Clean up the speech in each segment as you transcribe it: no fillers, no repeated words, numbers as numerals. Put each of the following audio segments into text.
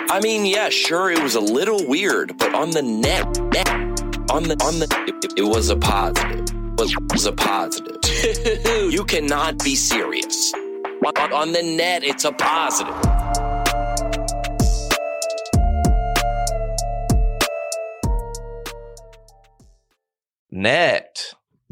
I mean, yeah, sure, it was a little weird, but on the net, it was a positive. It was a positive. You cannot be serious. On the net, it's a positive. Net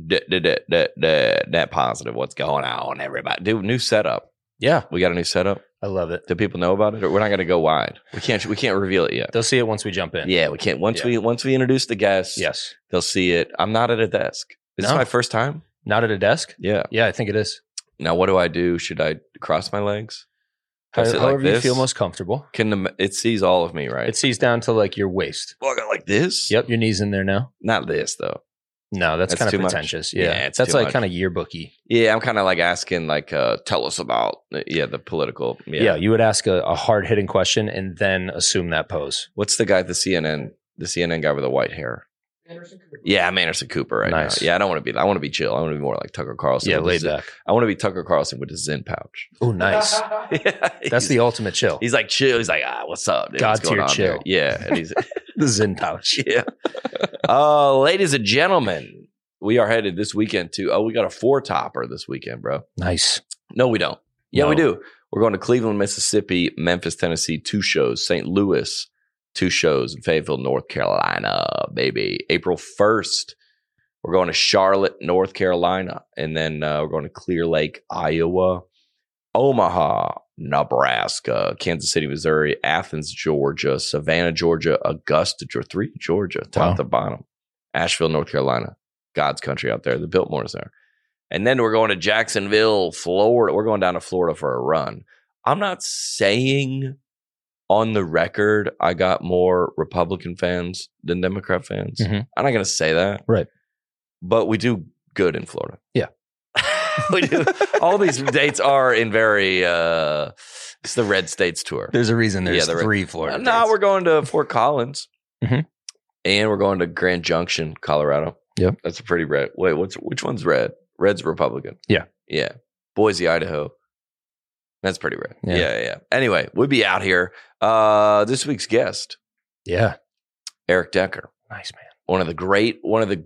positive. What's going on, everybody? Dude, new setup. Yeah, We got a new setup. I love it. Do people know about it? Or we're not going to go wide. We can't reveal it yet. They'll see it once we jump in. Yeah, we can't. Once we introduce the guests, Yes. they'll see it. I'm not at a desk. Is this No. my first time? Not at a desk? Yeah. Yeah, I think it is. Now, what do I do? Should I cross my legs? Do I sit However like you this? feel most comfortable. It sees all of me, right? It sees down to like your waist. Well, I got like this. Yep, your knees in there now. Not this though. No, that's kind too of much. pretentious. Yeah, Yeah, it's that's too like much. kind of yearbooky. Yeah, I'm kind of like asking, like, tell us about, the political. Yeah, you would ask a hard hitting question and then assume that pose. What's the guy, the CNN guy with the white hair? Anderson Cooper. Yeah, I'm Anderson Cooper right Nice. now. Yeah, I don't want to be. I want to be chill. I want to be more like Tucker Carlson. Yeah, with laid the Zen- back. I want to be Tucker Carlson with the Zen pouch. Oh, nice. Yeah, That's the ultimate chill. He's like chill. He's like, what's up? Dude? What's God-tier going on chill. here?" Yeah, and he's The Zen pouch. yeah. Ladies and gentlemen, we are headed this weekend to. We got a 4-topper this weekend, bro. Nice. No, we don't. Yeah, No. we do. We're going to Cleveland, Mississippi, Memphis, Tennessee, 2 shows. St. Louis, 2 shows. In Fayetteville, North Carolina, baby. April 1st, we're going to Charlotte, North Carolina. And then we're going to Clear Lake, Iowa, Omaha, Nebraska, Kansas City, Missouri, Athens, Georgia, Savannah, Georgia, Augusta, Georgia, 3 Georgia, top Wow. to bottom. Asheville, North Carolina. God's country out there. The Biltmore's there. And then we're going to Jacksonville, Florida. We're going down to Florida for a run. I'm not saying on the record I got more Republican fans than Democrat fans. Mhm. I'm not going to say that. Right. But we do good in Florida. Yeah. We do. All these dates are in very, it's the Red States tour. There's a reason there's Yeah, the- 3 Florida. No, dates. we're going to Fort Collins. Mhm. And we're going to Grand Junction, Colorado. Yep. That's a pretty red. Wait, which one's red? Red's Republican. Yeah. Yeah. Boise, Idaho. That's pretty red. Yeah. Yeah. Anyway, we'll be out here. This week's guest, Yeah. Eric Decker, Nice, man. one of the great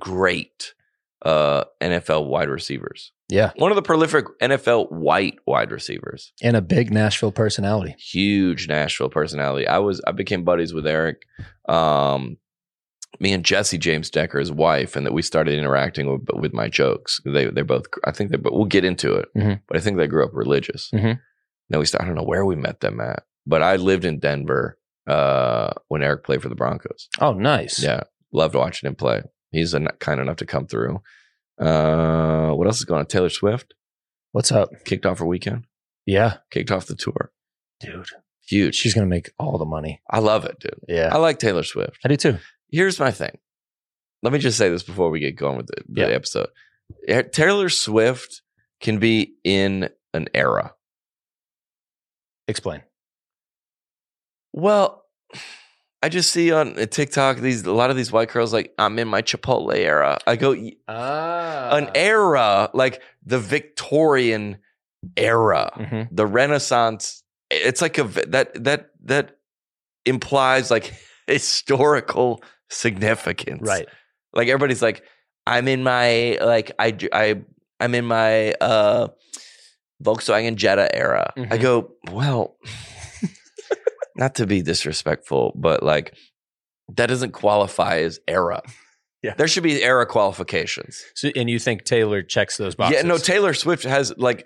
NFL wide receivers. Yeah. One of the prolific NFL white wide receivers. And a big Nashville personality. Huge Nashville personality. I became buddies with Eric. Me and Jesse James Decker, his wife, and that we started interacting with my jokes. They both, I think we'll get into it, Mhm. but I think they grew up religious. Mhm. Then I don't know where we met them at, but I lived in Denver when Eric played for the Broncos. Oh, nice. Yeah, loved watching him play. He's kind enough to come through. What else is going on? Taylor Swift What's up? kicked off her weekend, Yeah. kicked off the tour. Dude. Huge. She's going to make all the money. I love it, dude. Yeah. I like Taylor Swift. I do too. Here's my thing. Let me just say this before we get going with the Yeah. episode. Taylor Swift can be in an era. Explain. Well, I just see on TikTok a lot of these white girls like, I'm in my Chipotle era. I go, an era like the Victorian era, Mhm. the Renaissance. It's like that implies like historical significance, Right. Like everybody's like, I'm in my I'm in my Volkswagen Jetta era. I Mhm. go, well, not to be disrespectful, but like that doesn't qualify as era. Yeah. There should be era qualifications. So, and you think Taylor checks those boxes? Yeah, no, Taylor Swift has like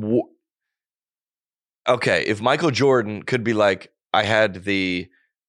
okay, if Michael Jordan could be like, I had the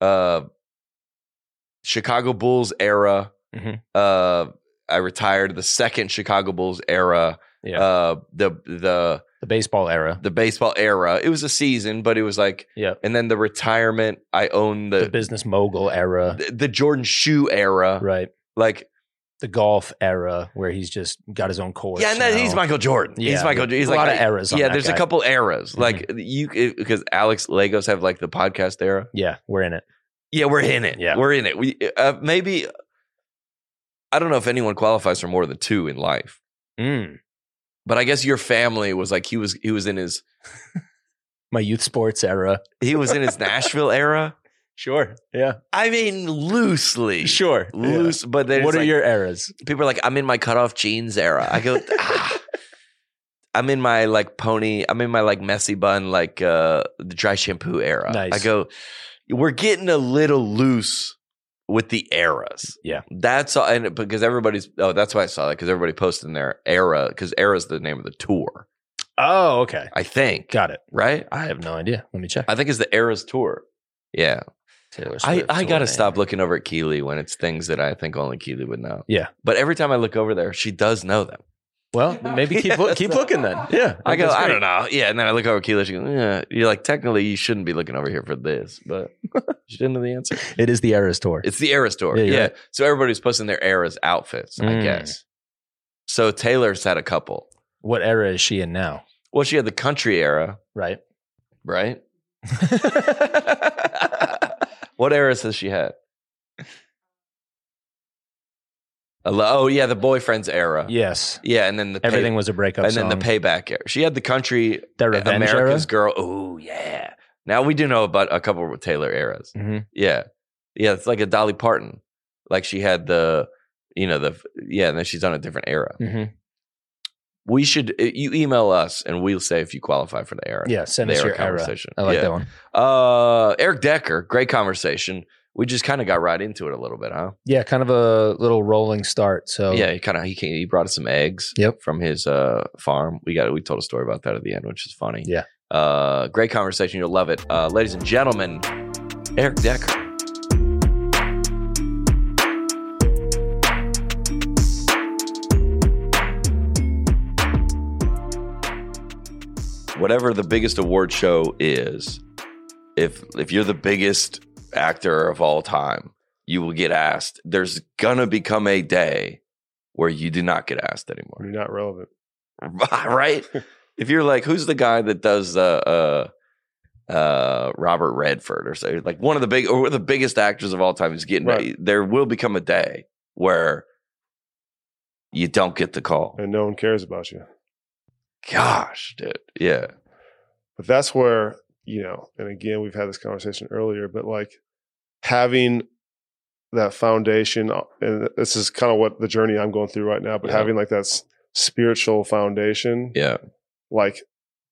Chicago Bulls era. Mhm. I retired the second Chicago Bulls era. Yeah. The baseball era. the baseball era. It was a season, but it was like, Yeah. and then the retirement. I own The the business mogul era. the Jordan shoe era. Right. Like, The golf era where he's just got his own course. yeah, and then now. he's Michael Jordan. He's Yeah, Michael. He's a like lot of eras on Yeah, that there's guy. a couple eras. Like because Alex Lagos have like the podcast era. Yeah, we're in it. Yeah, we're in it. Yeah. We're in it. We maybe I don't know if anyone qualifies for more than 2 in life, but I guess your family was like he was in his My youth sports era. Nashville era. Sure. Yeah. I mean, loosely. Sure. Loose, but then What it's are like, your eras? people are like, I'm in my cutoff jeans era. I go, I'm in my like pony, I'm in my like messy bun, like the dry shampoo era. Nice. I go, we're getting a little loose with the eras. Yeah. That's all. And because that's why I saw that, because everybody posted in their era, because era is the name of the tour, Oh, okay. I think. Got it. Right? I have no idea. Let me check. I think it's the Eras tour. Yeah. Taylor I Swift got to tour stop name. looking over at Keely when it's things that I think only Keely would know. Yeah. But every time I look over there, she does know them. Well, maybe keep looking then. Yeah. I go, that's I great. don't know. Yeah. And then I look over at Keely. She goes, yeah. You're like, technically, you shouldn't be looking over here for this. But she didn't know the answer. It is the Eras tour. It's the Eras tour. Yeah, Yeah. you're right. So everybody's posting their Eras outfits, I guess. So Taylor's had a couple. What era is she in now? Well, she had the country era, Right. right? What eras has she had? Oh, yeah, the boyfriend's era. Yes. Yeah, and then Everything was a breakup and song. then the payback era. She had the country, The revenge America's era? Girl. Oh, yeah. Now we do know about a couple of Taylor eras. Mhm. Yeah. Yeah, it's like a Dolly Parton. Like she had and then she's on a different era. Mhm. We should, you email us and we'll say if you qualify for the era. Yeah. Send The us era your era. conversation. I like Yeah. that one. Eric Decker, great conversation. We just kind of got right into it a little bit, huh? Yeah. Kind of a little rolling start. So Yeah, he brought us some eggs Yep. from his farm. We told a story about that at the end, which is funny. Yeah. Great conversation. You'll love it. Ladies and gentlemen, Eric Decker. Whatever the biggest award show is, if you're the biggest actor of all time, you will get asked. There's gonna become a day where you do not get asked anymore. You're not relevant. Right? If you're like, who's the guy that does Robert Redford or so, like one of the biggest actors of all time is getting Right. there will become a day where you don't get the call. And no one cares about you. Gosh, dude. Yeah. But that's where, and again, we've had this conversation earlier, but like having that foundation, and this is kind of what the journey I'm going through right now, but Yeah. having like that spiritual foundation, Yeah. like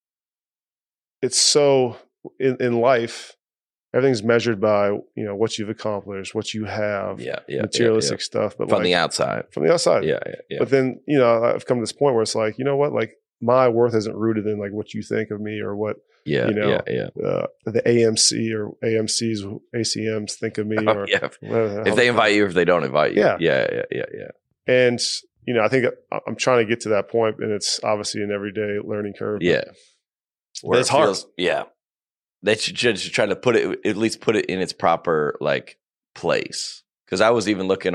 it's so in life, everything's measured by, what you've accomplished, what you have, Yeah. Yeah. materialistic stuff, but From the outside. from the outside. Yeah. Yeah. But then, I've come to this point where it's like, you know what, like my worth isn't rooted in like what you think of me or what Yeah. Yeah. the AMC or ACMs think of me or Yeah. whatever the If hell they it's invite you, if they don't invite you. Yeah. Yeah. Yeah. And, I think I'm trying to get to that point, and it's obviously an everyday learning curve. Yeah. But it's hard. Yeah. They should just try to at least put it in its proper like place. Because I was even looking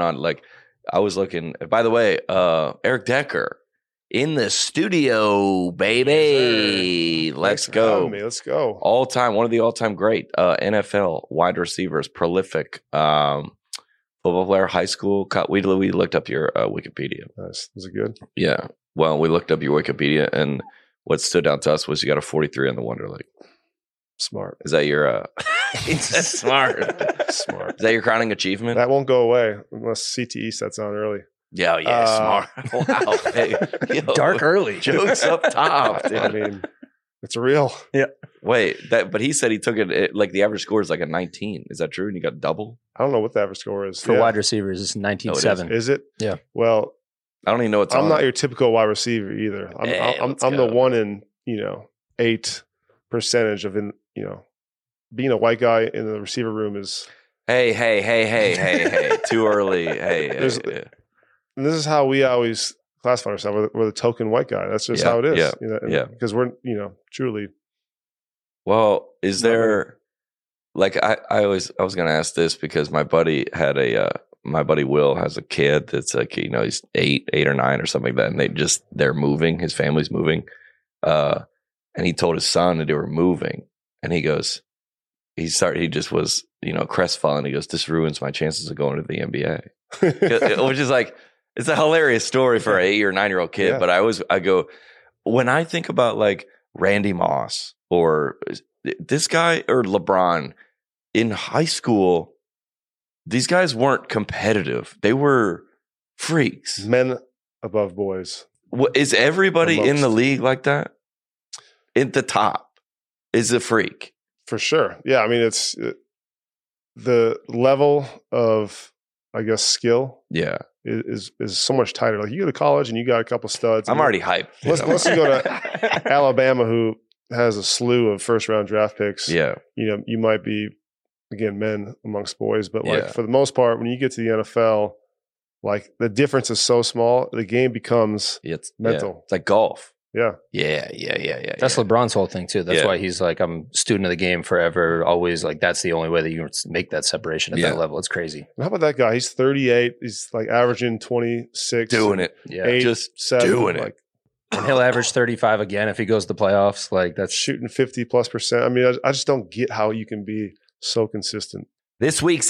by the way, Eric Decker in the studio, baby. Let's Thanks for having go. me. Let's go. One of the all-time great NFL wide receivers, prolific football player, high school. We looked up your Wikipedia. Nice. Was it good? Yeah. Well, we looked up your Wikipedia, and what stood out to us was you got a 43 on the Wonder League. Smart. Is that your smart? Smart. Is that your crowning achievement? That won't go away unless CTE sets on early. Yeah, smart. Wow. Hey, yo, Dark early. jokes up top, dude. I mean, it's real. Wait, but he said he took it like the average score is like a 19. Is that true? And you got double? I don't know what the average score is. For Yeah. wide receivers, it's 19.7. Is it? Yeah. Well, I don't even know what's I'm on. not your typical wide receiver either. Hey, I'm let's the go. 1 in 8% of being a white guy in the receiver room is. Hey. Too early. Hey. And this is how we always classify ourselves. We're the token white guy. That's just Yeah, how it is. yeah. Because we're truly. Well, is there like I was going to ask this because my buddy Will has a kid that's like, he's 8 or 9 or something like that. And they're moving. His family's moving. And he told his son that they were moving. And he just was, crestfallen. He goes, this ruins my chances of going to the NBA. Which is like, it's a hilarious story for an 8 or 9-year-old kid. Yeah. But I go, when I think about like Randy Moss or this guy or LeBron, in high school, these guys weren't competitive. They were freaks. Men above boys. Is everybody in the most. league like that? At the top is a freak. For sure. Yeah. I mean, it's the level of, I guess, skill Yeah. is so much tighter. Like you go to college and you got a couple studs. I'm already hyped. Unless you go to Alabama, who has a slew of first round draft picks. Yeah. You know, you might be, again, men amongst boys, but like Yeah. for the most part, when you get to the NFL, like the difference is so small, the game becomes It's mental. Yeah. It's like golf. Yeah. Yeah. That's LeBron's whole thing too. That's Yeah. why he's like, I'm a student of the game forever. Always like, that's the only way that you can make that separation at Yeah. that level. It's crazy. And how about that guy? He's 38. He's like averaging 26. doing it. Yeah. 8, Just 7, doing it. like And he'll average 35 again if he goes to the playoffs. Like that's shooting 50+%. I mean, I just don't get how you can be so consistent. This week's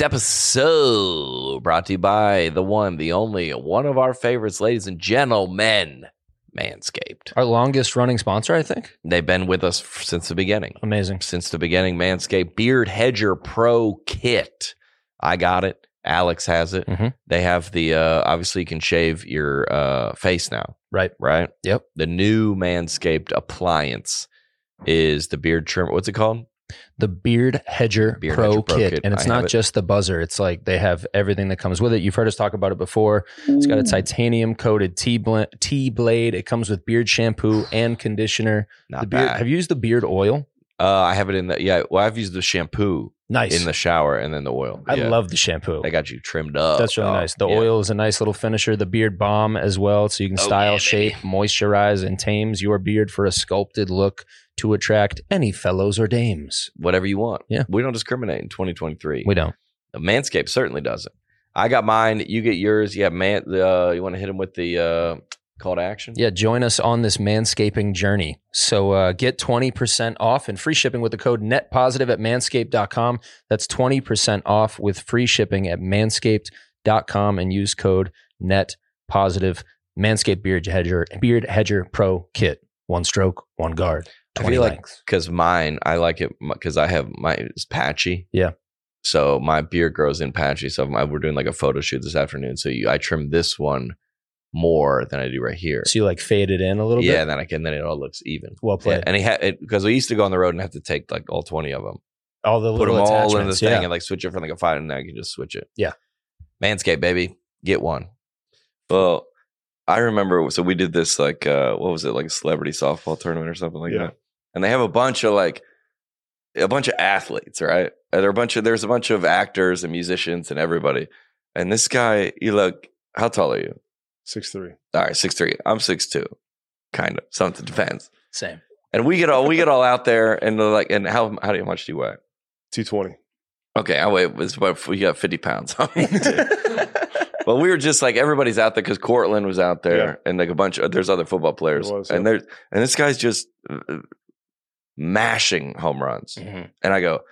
episode brought to you by the one, the only, one of our favorites, ladies and gentlemen, Manscaped. our longest running sponsor, I think. They've been with us since the beginning. Amazing. Since the beginning, Manscaped Beard Hedger Pro Kit. I got it. Alex has it. Mhm. They have the, obviously you can shave your face now, Right. right? Yep. The new Manscaped appliance is the beard trimmer. What's it called? The Beard Hedger Beard Pro Hedger Pro Kit. Kit. And it's I have not it. just the buzzer. It's like they have everything that comes with it. You've heard us talk about it before. It's got a titanium coated T-blade. It comes with beard shampoo and conditioner. Not The beard, bad. have you used the beard oil? I have it in the, yeah, well, I've used the shampoo Nice. in the shower and then the oil. I Yeah. love the shampoo. They got you trimmed up. That's really dog. nice. The Yeah. oil is a nice little finisher. The beard balm as well, so you can Oh, style, yeah, shape, moisturize, and tames your beard for a sculpted look to attract any fellows or dames. Whatever you want. Yeah. We don't discriminate in 2023. We don't. Manscaped certainly doesn't. I got mine. You get yours. Yeah, man. You want to hit him with the call to action? Yeah, join us on this manscaping journey. So get 20% off and free shipping with the code NETPOSITIVE at manscaped.com. That's 20% off with free shipping at manscaped.com and use code NETPOSITIVE. Manscaped Beard Hedger Pro Kit. One stroke, one guard. I 20 feel like lengths. because mine, I like it because I have mine is patchy. Yeah. So my beard grows in patchy. So we're doing like a photo shoot this afternoon. So I trim this one more than I do right here. So you like fade it in a little Yeah, bit? then it all looks even. Well played. Yeah, and he had because we used to go on the road and have to take like all 20 of them, All the put little them all in attachments. the thing Yeah. and like switch it from like a 5 and now you can just switch it. Yeah. Manscaped, baby, get one. Well, I remember, so we did this like, what was it, like a celebrity softball tournament or something like Yeah. that. And they have a bunch of athletes, right? And there's a bunch of actors and musicians and everybody. And this guy, how tall are you? 6'3". All right, 6'3". I'm 6'2", kind of. Something depends. Same. And we get all out there and they're like, and how much do you weigh? 220. Okay, I weigh, we got 50 pounds on me. Well, we were just like, everybody's out there because Cortland was out there Yeah. and like there's other football players. There was, and yeah. and this guy's just mashing home runs. Mhm. And I go,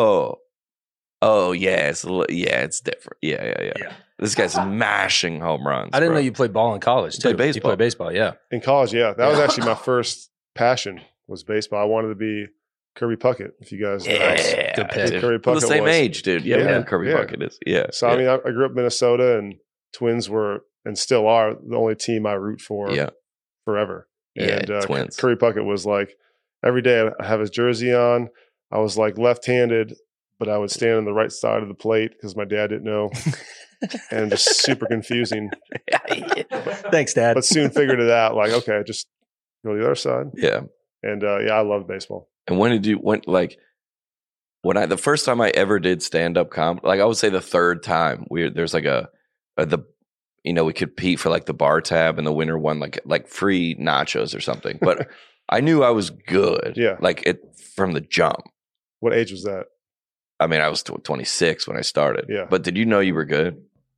yeah, it's different. Yeah. This guy's mashing home runs. I didn't bro. know you played ball in college, too. Played baseball. You played baseball, yeah. In college, yeah. That was actually my first passion was baseball. I wanted to be Kirby Puckett, if you guys know. Yeah, Good pick. dude. Kirby We're the Puckett same was. age, dude. Yeah, we Yeah, know who Kirby yeah. Puckett is. Yeah. So, I mean, I grew up in Minnesota, and Twins were, and still are, the only team I root for yeah. forever. Yeah, And Twins. Kirby Puckett was like, every day I have his jersey on. I was like left-handed, but I would stand on the right side of the plate because my dad didn't know. And just super confusing. Thanks, Dad. But soon figured it out. Like, okay, just go to the other side. Yeah. And I love baseball. And the first time I ever did stand up comedy, like I would say the third time, there's like we compete for like the bar tab and the winner won like free nachos or something. But I knew I was good. Yeah. Like from the jump. What age was that? I mean, I was 26 when I started. Yeah. But did you know you were good?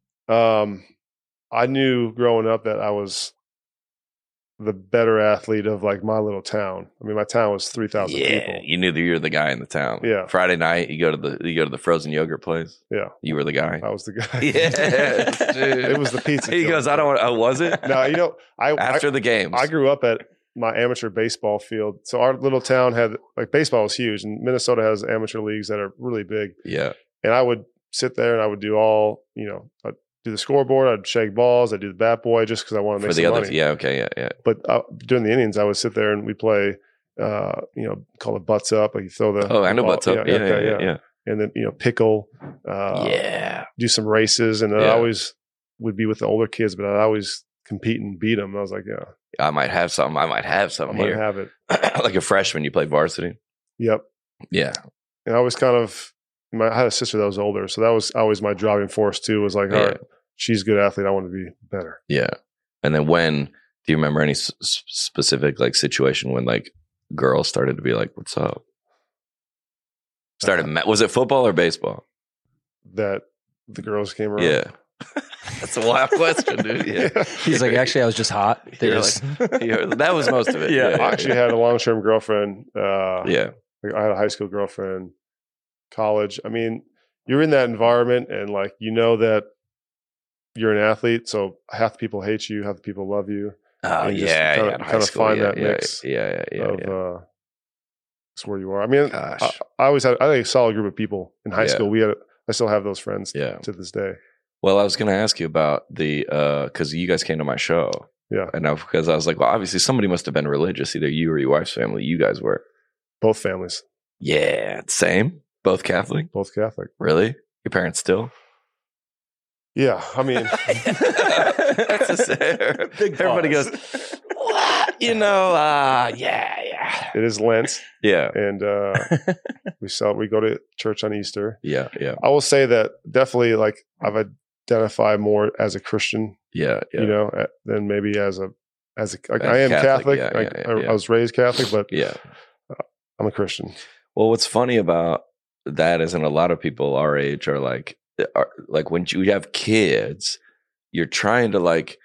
I knew growing up that I was the better athlete of like my little town. I mean, my town was 3,000 people. You knew that you were the guy in the town. Yeah. Friday night, you go to the frozen yogurt place. Yeah. You were the guy. I was the guy. Yes, dude. It was the pizza. He joint. goes, I don't want. Oh, was it? No, After the games. I grew up at my amateur baseball field. So our little town had like baseball was huge, and Minnesota has amateur leagues that are really big. Yeah. And I would sit there and I would do all, I'd do the scoreboard, I'd shake balls, I'd do the bat boy just because I wanted to make some money. Yeah. Okay. Yeah. But during the innings, I would sit there and we play, call it butts up. Like you throw the I know ball. butts up. Yeah. And then pickle. Do some races, and I always would be with the older kids, but I'd always compete and beat them. I was like, I might have something. I might have it. Like a freshman, you play varsity. Yep. Yeah. And I was I had a sister that was older, so that was always my driving force too. Was like, all right, she's a good athlete. I want to be better. Yeah. And then do you remember any specific like situation when like girls started to be like, "What's up"? Was it football or baseball? That the girls came around. Yeah. That's a wild question, dude. Yeah. He's like, actually, I was just hot. That was most of it. Yeah. I actually had a long-term girlfriend. I Yeah. had a high school girlfriend, college. I mean, you're in that environment and like, that you're an athlete. So half the people hate you, half the people love you. Oh, and yeah. Kind of find that mix. Yeah. It's where you are. I mean, Gosh. I always had a solid group of people in high school. I still have those friends to this day. Well, I was going to ask you about because you guys came to my show. Yeah. And because I was like, well, obviously somebody must have been religious, either you or your wife's family. You guys were. Both families. Yeah. Same? Both Catholic? Both Catholic. Really? Your parents still? Yeah. I mean. That's everybody goes, what? Yeah. It is Lent. Yeah. And we go to church on Easter. Yeah. I will say that definitely like I've identified more as a Christian. Yeah. Than maybe as I am Catholic. I was raised Catholic, but I'm a Christian. Well, what's funny about that is, and a lot of people our age are like when you have kids, you're trying to like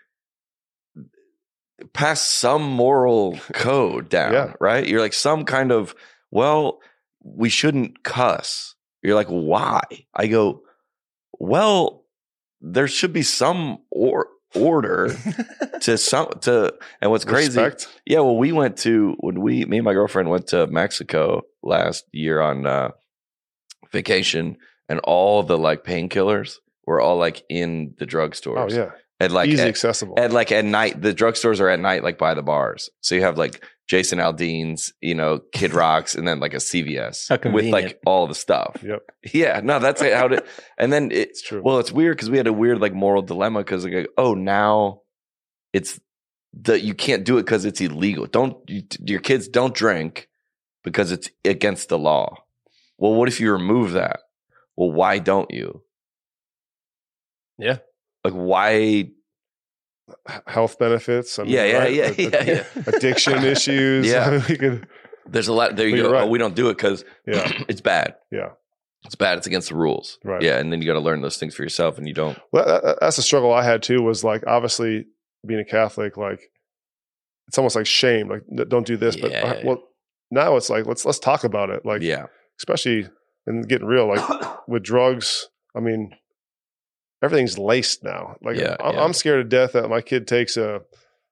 pass some moral code down, right? You're like some kind of, we shouldn't cuss. You're like, why? I go, well, there should be some order to and what's crazy. Respect. Yeah, well, me and my girlfriend went to Mexico last year on vacation, and all the like painkillers were all like in the drugstores. Oh yeah. And like easy accessible. And like at night, the drugstores are at night, like by the bars. So you have like Jason Aldean's, Kid Rock's, and then like a CVS with like all the stuff. Yep. Yeah. No, that's how it. And then it's true. Well, it's weird because we had a weird like moral dilemma because like, now it's you can't do it because it's illegal. Your kids don't drink because it's against the law. Well, what if you remove that? Well, why don't you? Yeah. Like why? Health benefits. I mean, yeah. Addiction issues. Yeah. I mean, there's a lot. There you go. Right. Oh, we don't do it because it's bad. Yeah. It's bad. It's against the rules. Right. Yeah. And then you got to learn those things for yourself, and you don't. Well, that's a struggle I had too, was like, obviously being a Catholic, like it's almost like shame. Like, don't do this. Yeah. But now it's like, let's talk about it. Like, especially and getting real, like with drugs. I mean, everything's laced now. Like I'm scared to death that my kid takes So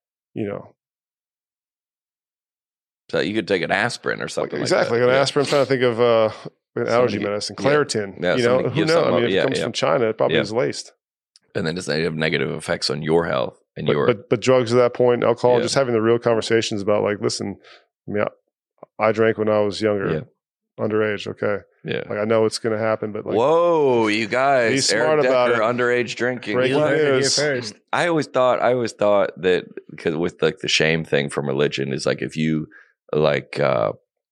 you could take an aspirin or something. Exactly. Like an aspirin. I'm trying to think of an allergy medicine. Claritin. Yeah, who knows? I mean, if it comes from China, it probably is laced. And then it's have negative effects on your health and but drugs at that point, alcohol, just having the real conversations about like, listen, I mean, I drank when I was younger, underage. Okay. Yeah. Like I know it's going to happen, but like, whoa, you guys, be smart about it. Underage drinking. Breaking news. First. I always thought that because with like the shame thing from religion is like, if you like, I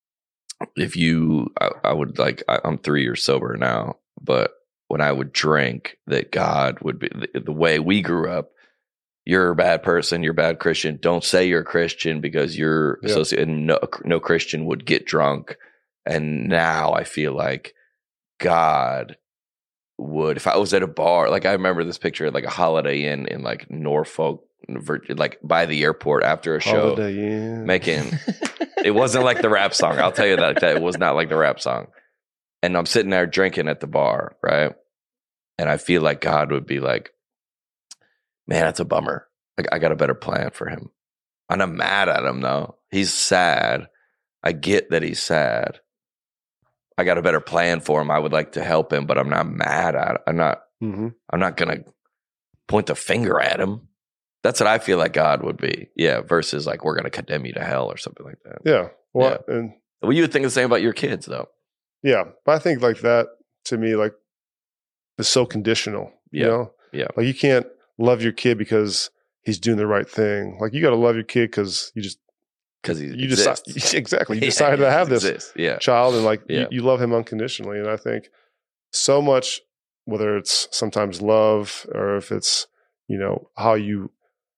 would like, I'm 3 years sober now, but when I would drink, that God would be the way we grew up. You're a bad person. You're a bad Christian. Don't say you're a Christian because you're associated. And no Christian would get drunk. And now I feel like God would, if I was at a bar, like I remember this picture at like a Holiday Inn in like Norfolk, like by the airport after a show, making, it wasn't like the rap song. I'll tell you that it was not like the rap song. And I'm sitting there drinking at the bar, right? And I feel like God would be like, man, that's a bummer. Like I got a better plan for him. I'm not mad at him though. He's sad. I get that he's sad. I got a better plan for him. I would like to help him, but I'm not mad at him. I'm not gonna point the finger at him. That's what I feel like God would be. Yeah, versus like we're gonna condemn you to hell or something like that. Yeah. Well, and well, you would think the same about your kids though. yeah, but I think like that to me, like is so conditional. Yeah. You know? Yeah. Like you can't love your kid because he's doing the right thing. Like you got to love your kid because you decide exactly. You decided to have this child, and like you love him unconditionally. And I think so much, whether it's sometimes love or if it's how you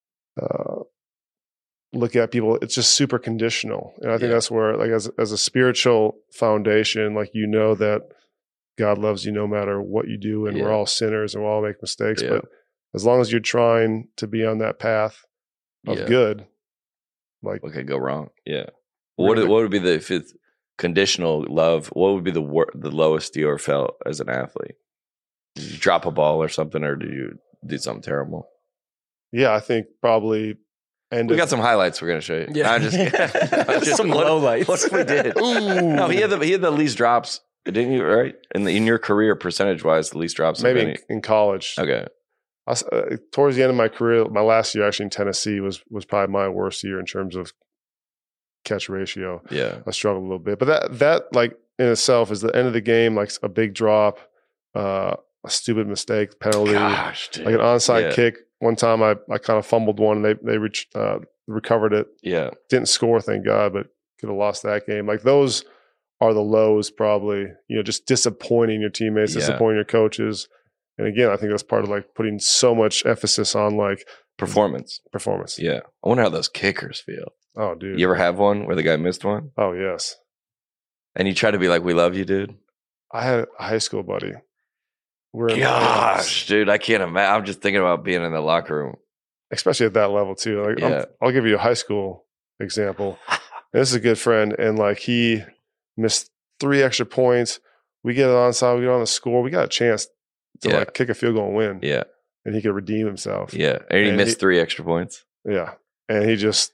look at people, it's just super conditional. And I think that's where, like, as a spiritual foundation, like that God loves you no matter what you do, and we're all sinners and we all make mistakes. But as long as you're trying to be on that path of good, like what could go wrong? Yeah. What would be if it's conditional love? What would be the lowest you ever felt as an athlete? Did you drop a ball or something, or did you do something terrible? Yeah, I think probably. We got some highlights we're going to show you. Yeah, I'm just some lowlights. What if we did? No, he had the least drops, didn't you? Right, in your career, percentage wise, the least drops. Maybe in college. Okay. Towards the end of my career, my last year actually in Tennessee was probably my worst year in terms of catch ratio. Yeah, I struggled a little bit, but that like in itself is the end of the game, like a big drop, a stupid mistake, penalty, Gosh, dude. like an onside kick. One time I kind of fumbled one, and they recovered it. Yeah, didn't score, thank God, but could have lost that game. Like those are the lows, probably. Just disappointing your teammates, disappointing your coaches. And again, I think that's part of like putting so much emphasis on like performance. Yeah. I wonder how those kickers feel. Oh, dude. You ever have one where the guy missed one? Oh, yes. And you try to be like, we love you, dude? I had a high school buddy. Gosh, dude, I can't imagine. I'm just thinking about being in the locker room. Especially at that level, too. Like, I'll give you a high school example. This is a good friend, and like he missed 3 extra points. We get it onside, we get on the score. We got a chance to like kick a field goal and win. Yeah. And he could redeem himself. Yeah. And he missed 3 extra points. Yeah. And he just,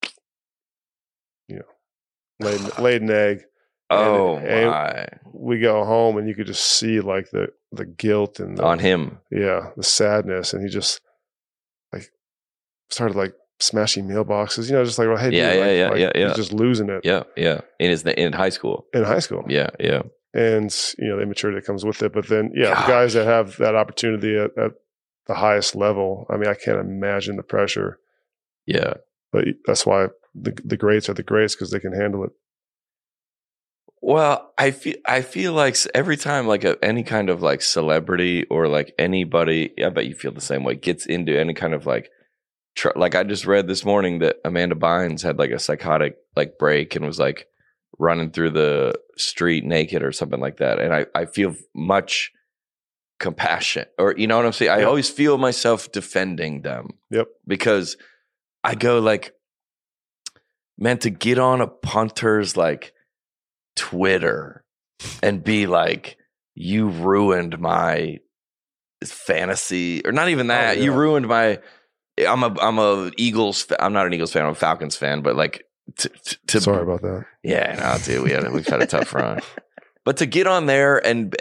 laid an egg. Oh, and my. We go home, and you could just see like the guilt and on him. Yeah. The sadness. And he just like started like smashing mailboxes, just like, well, hey, dude, he's just losing it. Yeah. Yeah. In high school. In high school. Yeah. Yeah. And, the immaturity that comes with it. But then, the guys that have that opportunity at the highest level, I mean, I can't imagine the pressure. Yeah. But that's why the greats are the greats, because they can handle it. Well, I feel like every time like any kind of like celebrity or like anybody, I bet you feel the same way, gets into any kind of like, like I just read this morning that Amanda Bynes had like a psychotic like break and was like running through the street naked or something like that. And I feel much compassion, or you know what I'm saying? I always feel myself defending them. Yep. Because I go like, man, to get on a punter's like Twitter and be like, you ruined my fantasy, or not even that. You ruined my, I'm a Eagles, I'm not an Eagles fan, I'm a Falcons fan, but like, sorry about that. Yeah, no, dude, we've had a tough run. But to get on there and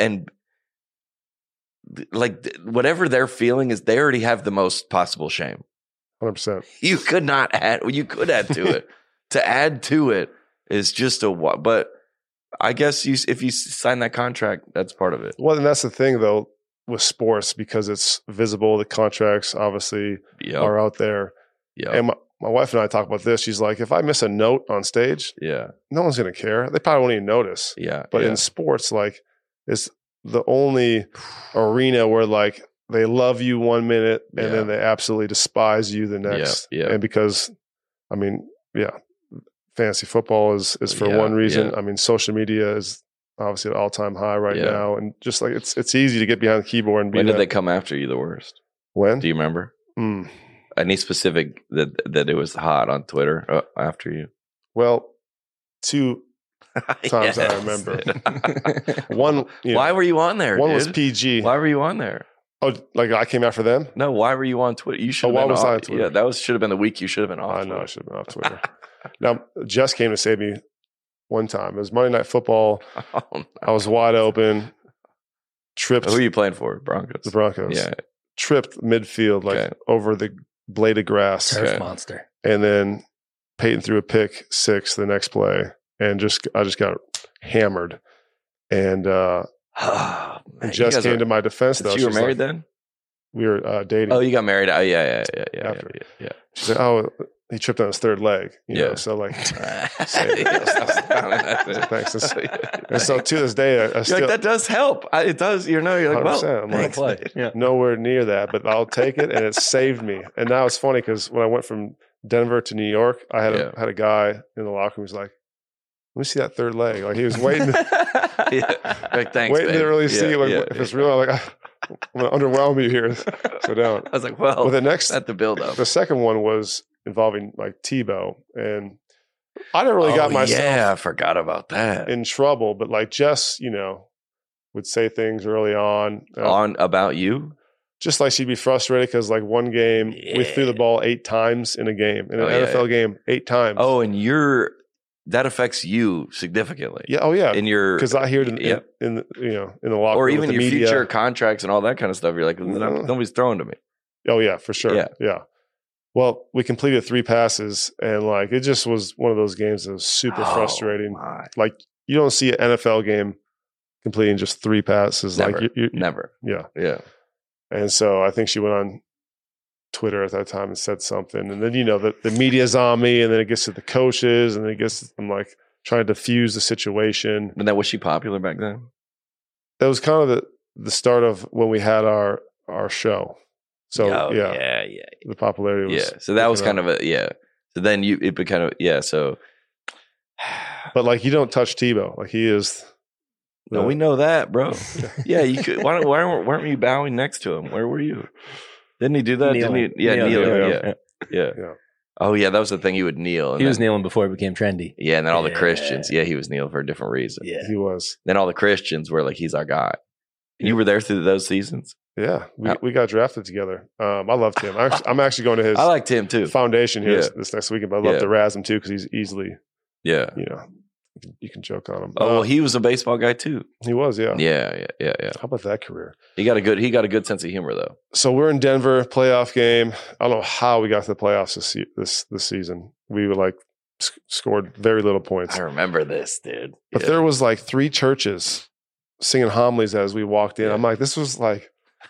like whatever they're feeling is, they already have the most possible shame. 100%. You could add to it. To add to it is just but I guess if you sign that contract, that's part of it. Well, and that's the thing though with sports, because it's visible. The contracts obviously are out there. Yeah. And my wife and I talk about this. She's like, if I miss a note on stage, no one's going to care. They probably won't even notice. Yeah. But in sports, like, it's the only arena where like they love you 1 minute and then they absolutely despise you the next. Yeah. And because, I mean, fantasy football is for one reason. Yeah. I mean, social media is obviously at an all-time high right now. And just like, it's easy to get behind the keyboard and be. When did they come after you the worst? When? Do you remember? Any specific that it was hot on Twitter after you? Well, 2 times I remember. One. Why were you on there? One dude? was PG. Why were you on there? Oh, like I came after them? No, why were you on Twitter? You should have why been was off. I on Twitter? Yeah, that should have been the week you should have been off. I know, I should have been off Twitter. Now, Jess came to save me one time. It was Monday Night Football. Oh, no. I was wide open. Tripped. Who are you playing for? Broncos? The Broncos. Yeah. Tripped midfield, like over the blade of grass. Turf monster. And then Peyton threw a pick 6 the next play. And I just got hammered. And Jess came to my defense, though. You were married then? We were dating. Oh, you got married? Oh, yeah. She said, "Oh, he tripped on his third leg." You know? So like, thanks. And so to this day, I still like, that does help. It does. You're like, well, I'm like, nowhere near that, but I'll take it, and it saved me. And now it's funny because when I went from Denver to New York, I had a guy in the locker room who's like, "Let me see that third leg." Like he was waiting, like, thanks, waiting to really see if it's real. Like, I'm going to underwhelm you here. So down. I was like, well, the next at the build up. The second one was involving like Tebow, and I didn't really got myself. Yeah, I forgot about that. In trouble, but like Jess, would say things early on about you. Just like she'd be frustrated because like one game we threw the ball 8 times in a game in an NFL game 8 times. Oh, and that affects you significantly. Yeah. Oh, yeah. In your because I hear it in the locker or room even with the your media. future contracts and all that kind of stuff. You're like, nobody's throwing to me. Oh yeah, for sure. Yeah. Well, we completed 3 passes, and like it just was one of those games that was super frustrating. My. Like you don't see an NFL game completing just 3 passes. Never. Like Never. Yeah. And so I think she went on Twitter at that time and said something, and then the media's on me, and then it gets to the coaches, and then I'm like trying to diffuse the situation. And then was she popular back then? That was kind of the start of when we had our show. So the popularity was so that was kind of So then it became so. But like you don't touch Tebow, like he is. No, we know that, bro. Yeah, you could. Why weren't you bowing next to him? Where were you? Didn't he do that? Kneeling. Didn't he? Yeah, kneeling. Yeah. Oh, yeah, that was the thing. He would kneel. He was kneeling before it became trendy. Yeah, and then all the Christians. Yeah, he was kneeling for a different reason. Yeah, he was. Then all the Christians were like, he's our guy. You were there through those seasons? Yeah, we got drafted together. I love Tim. I'm actually going to his I like Tim too. Foundation here this next weekend, but I love to razz him too because he's easily, you can joke on him. Oh, well, he was a baseball guy too. He was, yeah. Yeah. How about that career? He got a good sense of humor though. So we're in Denver, playoff game. I don't know how we got to the playoffs this season. We were like scored very little points. I remember this, dude. But there was like 3 churches singing homilies as we walked in. I'm like, this was like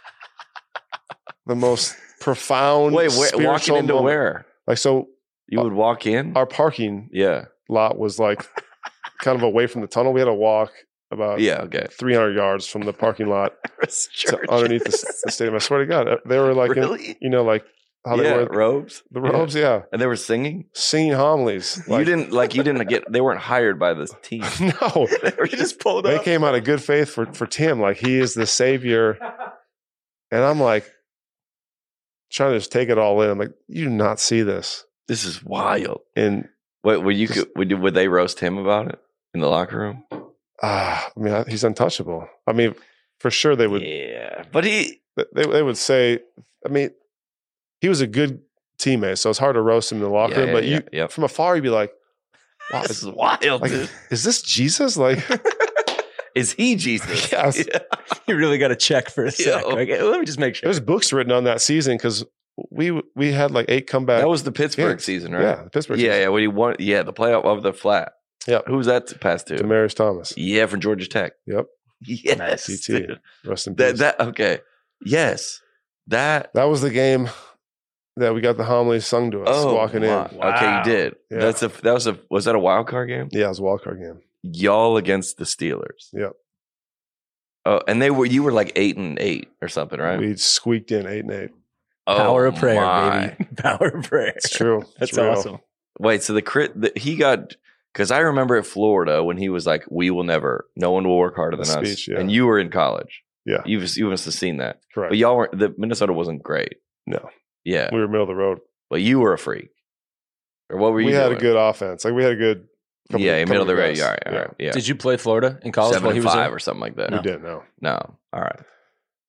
the most profound. Wait, walking into moment. Where? Like, so you would walk in? Our parking lot was like kind of away from the tunnel. We had to walk about 300 yards from the parking lot to underneath the stadium. I swear to God, they were like, really? like how they wear robes. The robes, and they were singing homilies. Like, you didn't get. They weren't hired by the team. No, they were just pulled up. They came out of good faith for Tim. Like he is the savior, and I'm like trying to just take it all in. I'm like, you do not see this. This is wild. And would they roast him about it in the locker room? I mean, he's untouchable. I mean, for sure they would. Yeah, but they would say. I mean. He was a good teammate, so it's hard to roast him in the locker room. But from afar, you'd be like, "Wow, this is wild, dude. Is this Jesus? Like, is he Jesus?" Yes. Yeah. You really got to check for a sec. Like, let me just make sure. There's books written on that season because we had like 8 comebacks. That was the Pittsburgh season, right? Yeah, the Pittsburgh season. Yeah, when he won. Yeah, the playoff of the flat. Yeah, who was that pass to? Demaryius Thomas. Yeah, from Georgia Tech. Yep. Yes. CT. Rest in peace. Okay. Yes. That was the game. That we got the homilies sung to us walking in. Wow. Okay, you did. Yeah. Was that a wild card game? Yeah, it was a wild card game. Y'all against the Steelers. Yep. Oh, and you were like 8-8 or something, right? We squeaked in 8-8. Power of prayer, baby. Power of prayer. It's true. That's awesome. Wait, so he got because I remember at Florida when he was like, "We will never. No one will work harder than us." Yeah. And you were in college. Yeah, you must have seen that. Correct. But y'all weren't. The Minnesota wasn't great. No. Yeah, we were middle of the road. But you were a freak. Or what were you? We had doing? a good offense. Like we had a good. Middle of the road. All right. Yeah. Did you play Florida in college? 7-5 or something like that? We didn't. No. All right.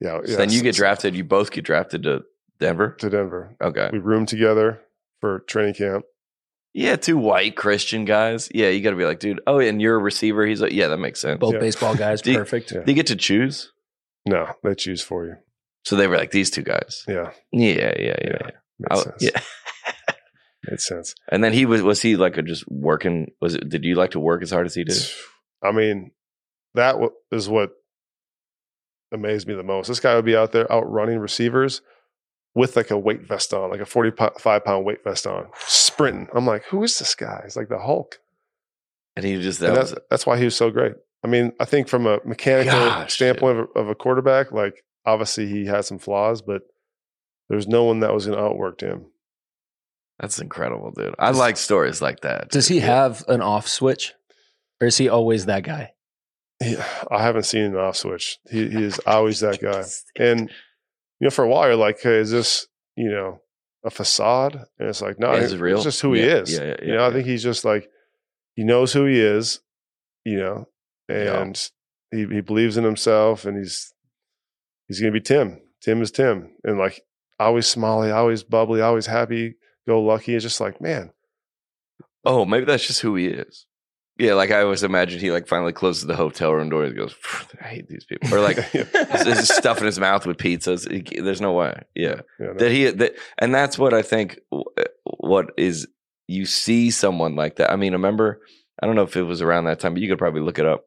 Yeah. So then you get drafted. You both get drafted to Denver? To Denver. Okay. We roomed together for training camp. Yeah, 2 white Christian guys. Yeah, you got to be like, dude, oh, and you're a receiver. He's like, yeah, that makes sense. Both baseball guys, perfect. Do you get to choose? No, they choose for you. So they were like, these 2 guys. Yeah. Yeah. Makes sense. Yeah. Made sense. And then was he like just working? Did you like to work as hard as he did? I mean, that is what amazed me the most. This guy would be out there outrunning receivers with like a weight vest on, like a 45-pound weight vest on, sprinting. I'm like, who is this guy? He's like the Hulk. And he just, that's why he was so great. I mean, I think from a mechanical standpoint of a quarterback, like obviously he had some flaws, but there's no one that was going to outwork him. That's incredible, dude. I like stories like that. Does he have an off switch, or is he always that guy? I haven't seen an off switch. He is always that guy. And for a while, you're like, hey, is this, a facade? And it's like, no, it's real. It's just who he is. I think he's just like, he knows who he is, and he believes in himself, and he's going to be Tim. Tim is Tim. And like, always smiley, always bubbly, always happy, go lucky. It's just like, man. Oh, maybe that's just who he is. Yeah, like I always imagine he like finally closes the hotel room door and goes, I hate these people. Or like there's stuff in his mouth with pizzas. There's no way. Yeah. No. And that's what I think what is, you see someone like that. I mean, I don't know if it was around that time, but you could probably look it up.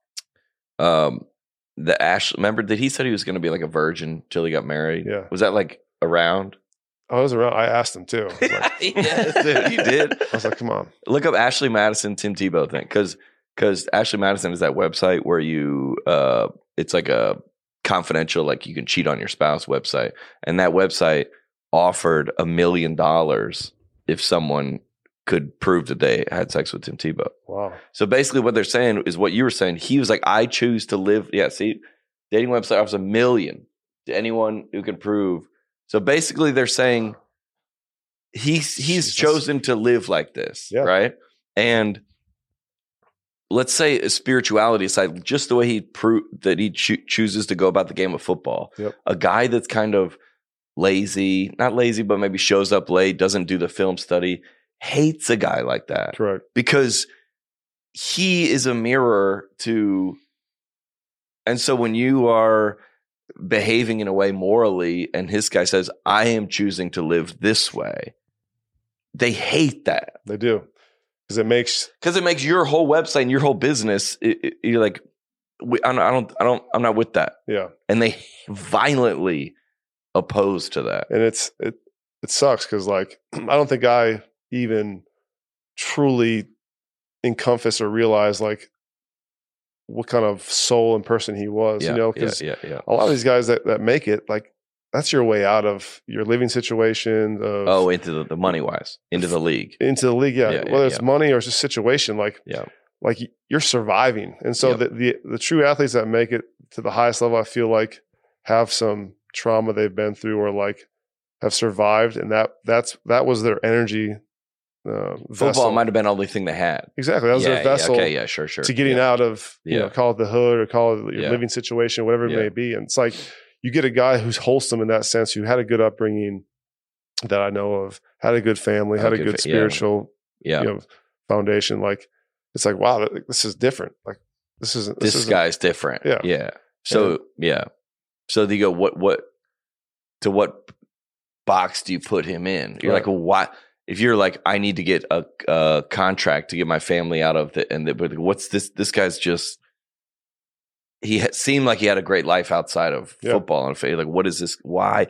Remember that he said he was going to be like a virgin till he got married? Yeah. Was that like around? I was around. I asked him too. Like, yes, dude, you did. I was like, come on. Look up Ashley Madison, Tim Tebow thing. Because Ashley Madison is that website where you, it's like a confidential, like you can cheat on your spouse website. And that website offered $1 million if someone could prove that they had sex with Tim Tebow. Wow. So basically what they're saying is what you were saying. He was like, I choose to live. Yeah, see, dating website offers $1 million to anyone who can prove. So basically they're saying he's chosen to live like this, right? And let's say spirituality aside, just the way he proved that he chooses to go about the game of football. Yep. A guy that's kind of lazy, not lazy, but maybe shows up late, doesn't do the film study, hates a guy like that. Correct. Because he is a mirror to, and so when you are behaving in a way morally and his guy says, I am choosing to live this way, they hate that. They do. Because it makes your whole website and your whole business, you're like, I'm not with that. Yeah. And they violently oppose to that. And it sucks because like, I don't think I even truly encompass or realize like what kind of soul and person he was, because a lot of these guys that make it, like that's your way out of your living situation. Into the money wise, into the league. Whether it's money or it's just situation, like you're surviving. And so the true athletes that make it to the highest level, I feel like have some trauma they've been through or like have survived. And that was their energy. Football might have been the only thing they had. Exactly. That was their vessel sure. to getting out of, call it the hood or call it your living situation, whatever it may be. And it's like, you get a guy who's wholesome in that sense, who had a good upbringing that I know of, had a good family, had a good spiritual foundation. Like, it's like, wow, this is different. Like, this guy's different. Yeah. So, So you go, what box do you put him in? You're like, well, why? If you're like, I need to get a contract to get my family out of it, but what's this? This guy's just, he seemed like he had a great life outside of football. And like, what is this? Why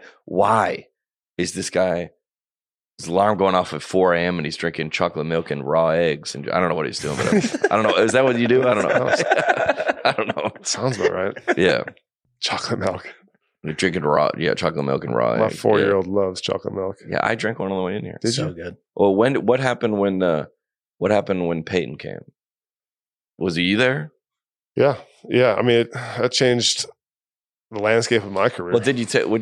is this guy, his alarm going off at 4 a.m. and he's drinking chocolate milk and raw eggs? And I don't know what he's doing, but I don't know. Is that what you do? I don't know. I don't know. Sounds about right. Yeah. Chocolate milk. You're drinking chocolate milk and raw eggs. My 4-year-old loves chocolate milk. Yeah, I drank one on the way in here. Did you? Good. Well, what happened when Peyton came? Was he there? Yeah. I mean, that changed the landscape of my career.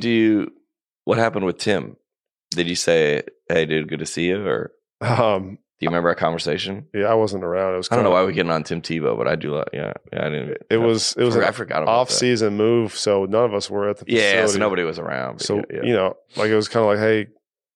What happened with Tim? Did you say, "Hey, dude, good to see you"? Or Do you remember our conversation? Yeah, I wasn't around. It was. I don't know why we're getting on Tim Tebow, but I do. Yeah, I didn't. It was I forgot an off-season move, so none of us were at the facility. Yeah, so nobody was around. So like it was kind of like, hey,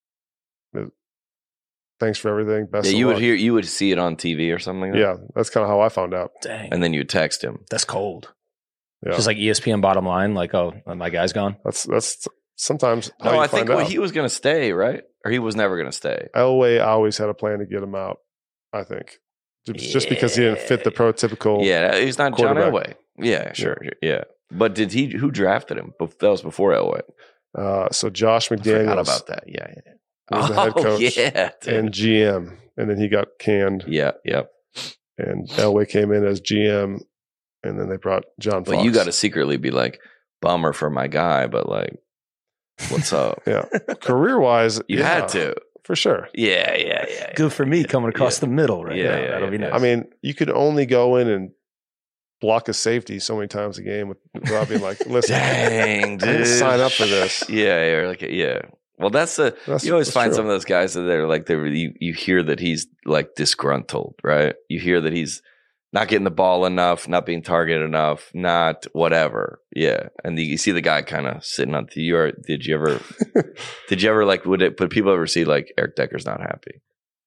thanks for everything. Best. Yeah, of luck. you would see it on TV or something like that. Yeah, that's kind of how I found out. Dang. And then you text him. That's cold. Yeah. Just like ESPN bottom line, like, oh, my guy's gone. That's sometimes. No, I think he was going to stay, right? Or he was never going to stay. Elway always had a plan to get him out. I think just because he didn't fit the prototypical. Yeah, he's not John Elway. Yeah, sure. Yeah. But who drafted him? That was before Elway. So Josh McDaniels. I forgot about that. Yeah. Was the head coach and GM. And then he got canned. Yeah. And Elway came in as GM. And then they brought John Fox. But you got to secretly be like, bummer for my guy, but like, what's up? Yeah. Career-wise. You had to. For sure. Yeah. Good for me coming across the middle right now. That'll be nice. I mean, you could only go in and block a safety so many times a game without being like, listen, dang, dude. I didn't sign up for this. Yeah. Well, you always find some of those guys that they're like, you hear that he's like disgruntled, right? You hear that he's not getting the ball enough, not being targeted enough, not whatever. Yeah. And you see the guy kind of sitting on did you ever like, would people ever see like Eric Decker's not happy?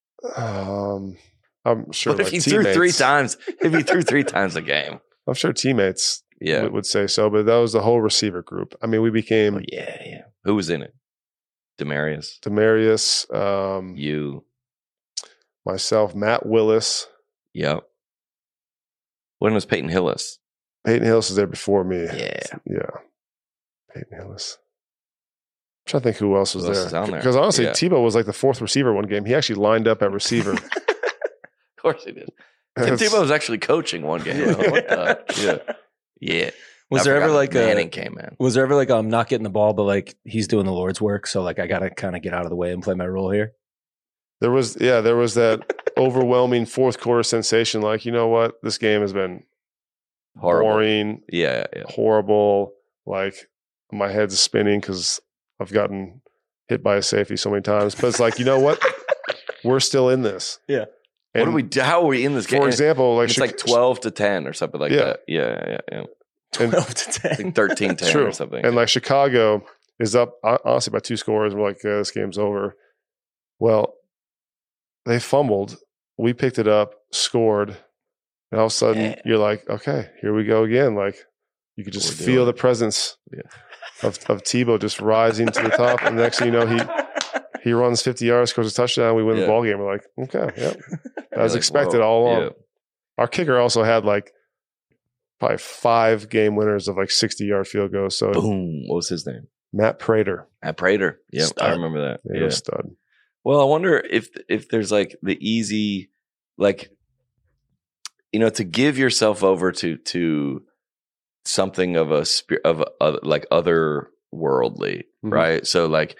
I'm sure. But if he threw three times a game, I'm sure teammates would say so, but that was the whole receiver group. I mean, we became. Oh, yeah. Who was in it? Demarius, you, myself, Matt Willis. Yep. When was Peyton Hillis? Peyton Hillis was there before me. Yeah. Peyton Hillis. I'm trying to think who else was there. Because honestly, Tebow was like the fourth receiver one game. He actually lined up at receiver. Of course he did. Tim Tebow was actually coaching one game. Yeah. Was there ever like Manning came in? Was there ever like I'm not getting the ball, but like he's doing the Lord's work, so like I gotta kind of get out of the way and play my role here? There was that overwhelming fourth quarter sensation. Like, you know what? This game has been horrible. Boring. Yeah. Horrible. Like my head's spinning because I've gotten hit by a safety so many times. But it's like, you know what? We're still in this. Yeah. And how are we in this game? For example, like it's like 12-10 or something like that. Yeah. 12-10. 13-10 or something. And like Chicago is up honestly by 2 scores. We're like, this game's over. Well, they fumbled. We picked it up, scored, and all of a sudden you're like, okay, here we go again. Like you could just feel the presence of Tebow just rising to the top. And the next thing you know, he runs 50 yards, scores a touchdown. We win the ball game. We're like, okay, as expected all along. Yeah. Our kicker also had like probably 5 game winners of like 60-yard field goals. So boom, what was his name? Matt Prater. Yeah, I remember that. Yeah, stud. Well, I wonder if there's like the easy, like, you know, to give yourself over to something of like otherworldly, right? So like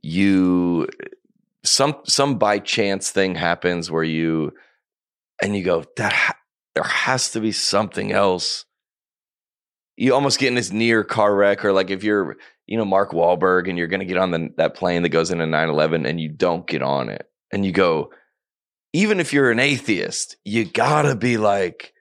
some by chance thing happens where you go, there has to be something else. You almost get in this near car wreck, or like if you're, you know, Mark Wahlberg and you're going to get on that plane that goes into 9/11 and you don't get on it, and you go, even if you're an atheist, you gotta be like,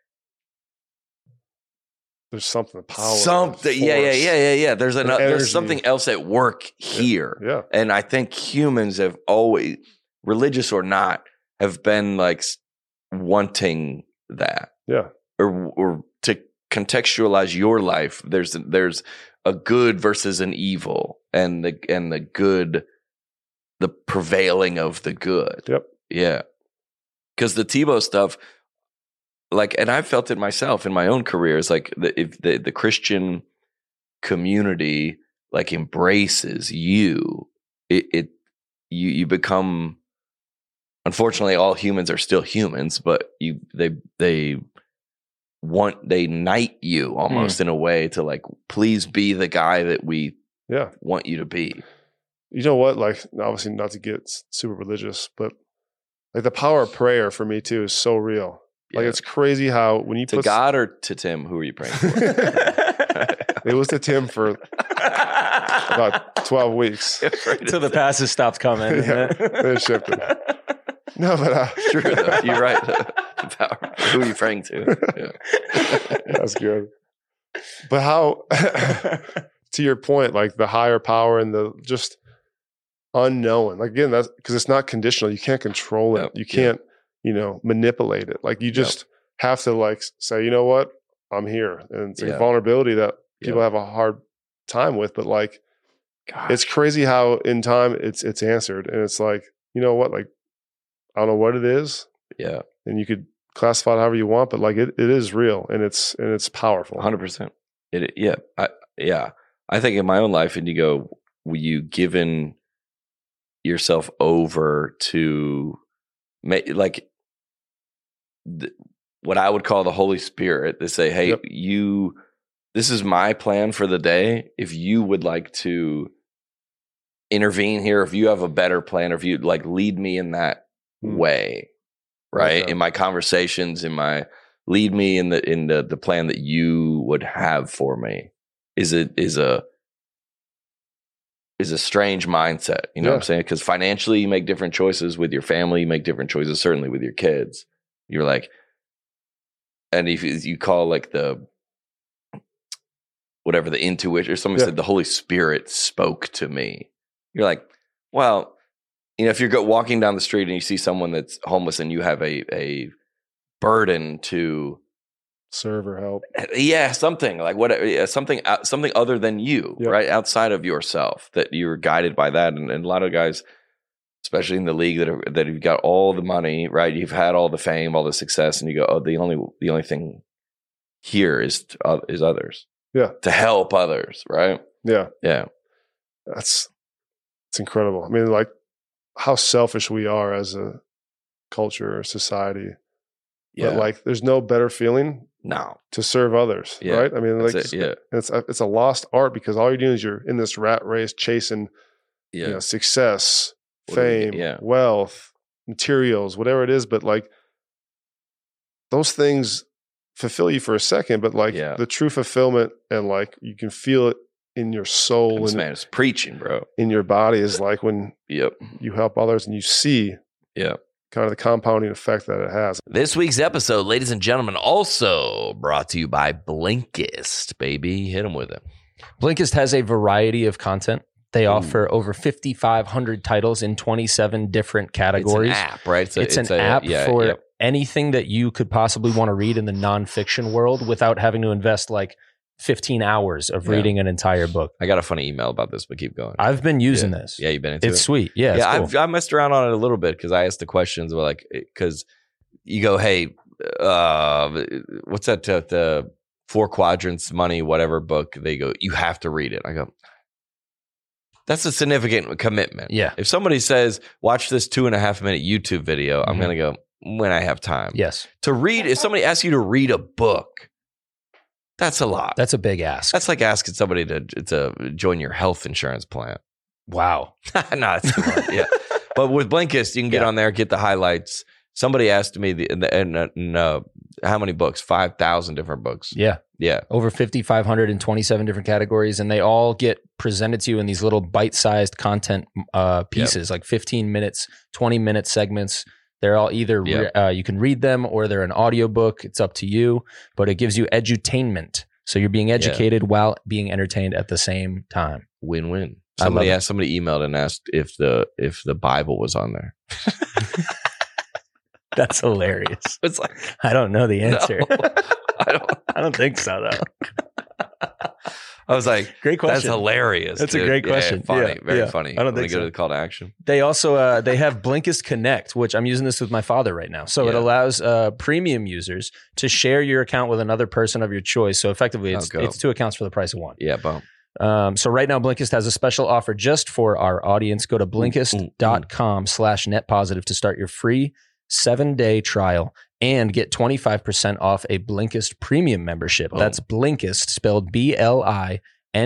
there's something power. Something, yeah. There's something else at work here. Yeah. And I think humans have always, religious or not, have been like wanting that. Yeah. Or to contextualize your life, there's a good versus an evil, and the good, the prevailing of the good. Yep. Yeah. Because the Tebow stuff, like, and I've felt it myself in my own career, is like if the Christian community like embraces you, you become. Unfortunately, all humans are still humans, but they knight you almost in a way to like, please be the guy that we want you to be. You know what? Like, obviously not to get super religious, but like the power of prayer for me too is so real. Like it's crazy how when you to God or to Tim, who are you praying for? It was to Tim for about 12 weeks until the passes stopped coming. They shifted. No, but true though. You're right. The power. Who are you praying to? Yeah. That's good. But how, to your point, like the higher power and the just unknown, like again, that's because it's not conditional. You can't control it. You can't, manipulate it. Like you just have to like say, you know what, I'm here. And it's a vulnerability that people have a hard time with, but like, it's crazy how in time it's answered. And it's like, you know what, like, I don't know what it is. Yeah. And you could classify it however you want, but like it is real and it's powerful. 100%. I think in my own life, and you go, were you given yourself over to like what I would call the Holy Spirit? They say, hey, this is my plan for the day. If you would like to intervene here, if you have a better plan, or if you'd like lead me in that way, right? In my conversations, lead me in the plan that you would have for me is a strange mindset. You know what I'm saying? Because financially you make different choices with your family, you make different choices, certainly with your kids. You're like, and if you call like the whatever, the intuition, or somebody said the Holy Spirit spoke to me. You're like, well, if you're walking down the street and you see someone that's homeless and you have a burden to serve or help, something like something other than you, right, outside of yourself, that you're guided by that. And a lot of guys, especially in the league, that have got all the money, right, you've had all the fame, all the success, and you go, oh, the only thing here is others, to help others, right? It's incredible. I mean, like how selfish we are as a culture or society. But like, there's no better feeling to serve others, right? I mean, like, it's a lost art, because all you're doing is you're in this rat race chasing, success, fame, wealth, materials, whatever it is. But like, those things fulfill you for a second, but like the true fulfillment, and like you can feel it in your soul, and it's preaching, bro, in your body, is like when you help others and you see kind of the compounding effect that it has. This week's episode, ladies and gentlemen, also brought to you by Blinkist, baby. Hit them with it. Blinkist has a variety of content. They offer over 5,500 titles in 27 different categories. It's an app, right? It's an app for anything that you could possibly want to read in the nonfiction world without having to invest like 15 hours of reading an entire book. I got a funny email about this, but keep going. I've been using this. Yeah, you've been into it? It's sweet. Yeah, it's cool. I messed around on it a little bit because I asked the questions about like, because you go, hey, what's that, the 4 Quadrants Money, whatever book? They go, you have to read it. I go, that's a significant commitment. Yeah. If somebody says, watch this 2.5-minute YouTube video, I'm going to go, when I have time. Yes. To read, if somebody asks you to read a book, that's a lot. That's a big ask. That's like asking somebody to join your health insurance plan. Wow. No, it's too much. But with Blinkist, you can get on there, get the highlights. Somebody asked me how many books? 5,000 different books. Yeah. Over 5,500 in 27 different categories, and they all get presented to you in these little bite-sized content pieces, like 15 minutes, 20-minute segments. They're all either you can read them or they're an audiobook. It's up to you, but it gives you edutainment. So you're being educated while being entertained at the same time. Win-win. Somebody emailed and asked if the Bible was on there. That's hilarious. It's like, I don't know the answer. No, I don't think so though. I was like, great question. That's hilarious. That's a great question. Funny, very funny. I don't think so. Go to the call to action. They also they have Blinkist Connect, which I'm using this with my father right now. So it allows premium users to share your account with another person of your choice. So effectively, it's 2 accounts for the price of 1. Yeah, boom. So right now, Blinkist has a special offer just for our audience. Go to Blinkist.com/netpositive to start your free 7-day trial and get 25% off a Blinkist premium membership. That's Blinkist, spelled BLINKIST,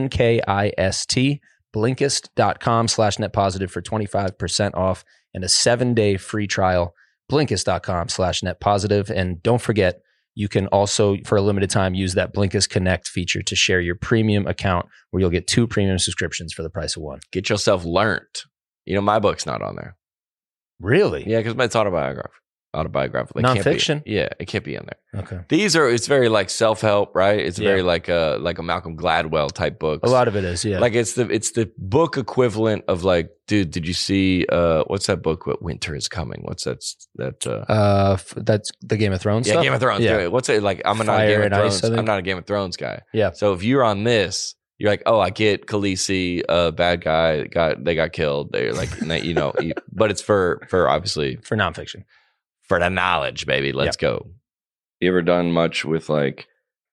Blinkist.com/netpositive for 25% off and a 7-day free trial. Blinkist.com/netpositive. And don't forget, you can also, for a limited time, use that Blinkist Connect feature to share your premium account, where you'll get 2 premium subscriptions for the price of 1. Get yourself learnt. My book's not on there. Really? Yeah, because it's autobiographical. Nonfiction? It can't be in there. Okay. It's very like self-help, right? It's very like a Malcolm Gladwell type book. A lot of it is, yeah. Like it's the book equivalent of like, dude, did you see what's that book? What Winter is Coming? What's that? That's the Game of Thrones stuff? Game of Thrones. Yeah. What's it like? I'm not a Game of Thrones. I'm not a Game of Thrones guy. Yeah. So if you're on this, you're like, oh, I get Khaleesi, bad guy, they got killed. They're like, but it's for obviously for nonfiction. For the knowledge, baby. Let's go. You ever done much with like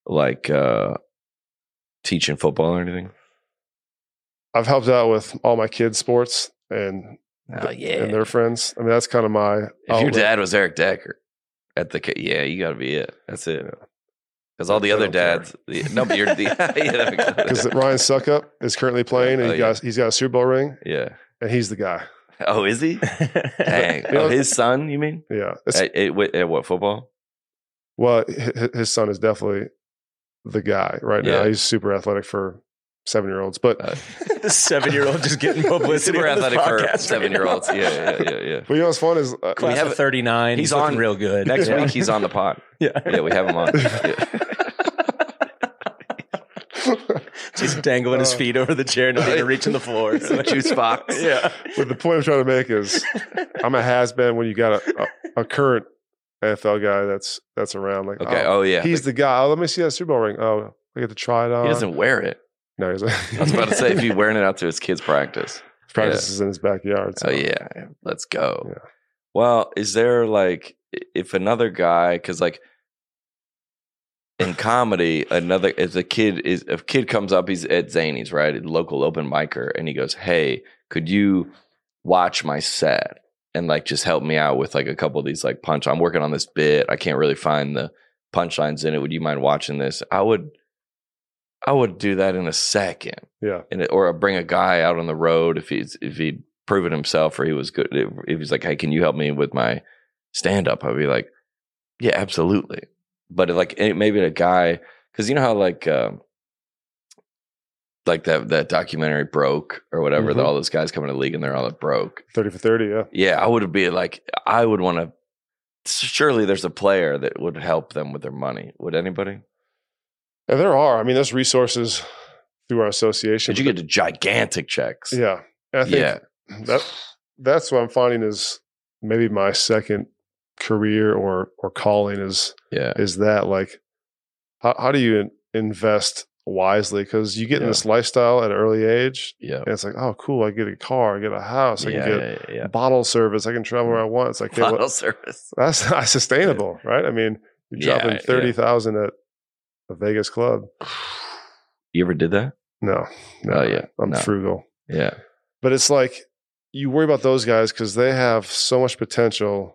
teaching football or anything? I've helped out with all my kids' sports and their friends. I mean, that's kind of my If outlet. Your dad was Eric Decker you got to be it. That's it. Because all the other dads, no, but you're the because Ryan Suckup is currently playing and he's got a Super Bowl ring. Yeah, and he's the guy. Oh, is he? Dang. His son, you mean? Yeah. At what, football? Well, his son is definitely the guy right now. He's super athletic for 7-year-olds, but the 7-year-old just getting publicity. Super athletic for 7-year-olds. Yeah. But you know what's fun is we have 39. He's on real good. Next week he's on the pod. Yeah, we have him on. Just dangling his feet over the chair, nothing reaching the floor. Juice box. Yeah. But the point I'm trying to make is I'm a has-been when you got a current NFL guy that's around. Like, okay, he's the guy. Oh, let me see that Super Bowl ring. Oh, I get to try it on. He doesn't wear it. No, he's like, I was about to say if he's wearing it out to his kids' practice. His practice is in his backyard. So. Oh yeah, let's go. Yeah. Well, is there like if another guy because like. In comedy, if a kid comes up, he's at Zany's, right? A local open micer, and he goes, "Hey, could you watch my set and like just help me out with like a couple of these like punch? I'm working on this bit. I can't really find the punchlines in it. Would you mind watching this?" I would do that in a second. Yeah. Or bring a guy out on the road if he'd proven himself or he was good. If he's like, "Hey, can you help me with my stand up?" I'd be like, "Yeah, absolutely." But like maybe a guy, because you know how like that documentary Broke or whatever, all those guys come in the league and they're all broke. 30 for 30, yeah. Yeah, I would be like, I would want to. Surely there's a player that would help them with their money. Would anybody? And there are. I mean, there's resources through our association. But you get gigantic checks. Yeah, and I think that's what I'm finding is maybe my second career or calling is that like how do you invest wisely because you get in this lifestyle at an early age and it's like, oh cool, I get a car, I get a house, I can get bottle service, I can travel where I want. It's like bottle service, that's not sustainable, right? I mean, you're dropping 30,000 at a Vegas club. You ever did that? No. I'm frugal. Yeah, but it's like you worry about those guys because they have so much potential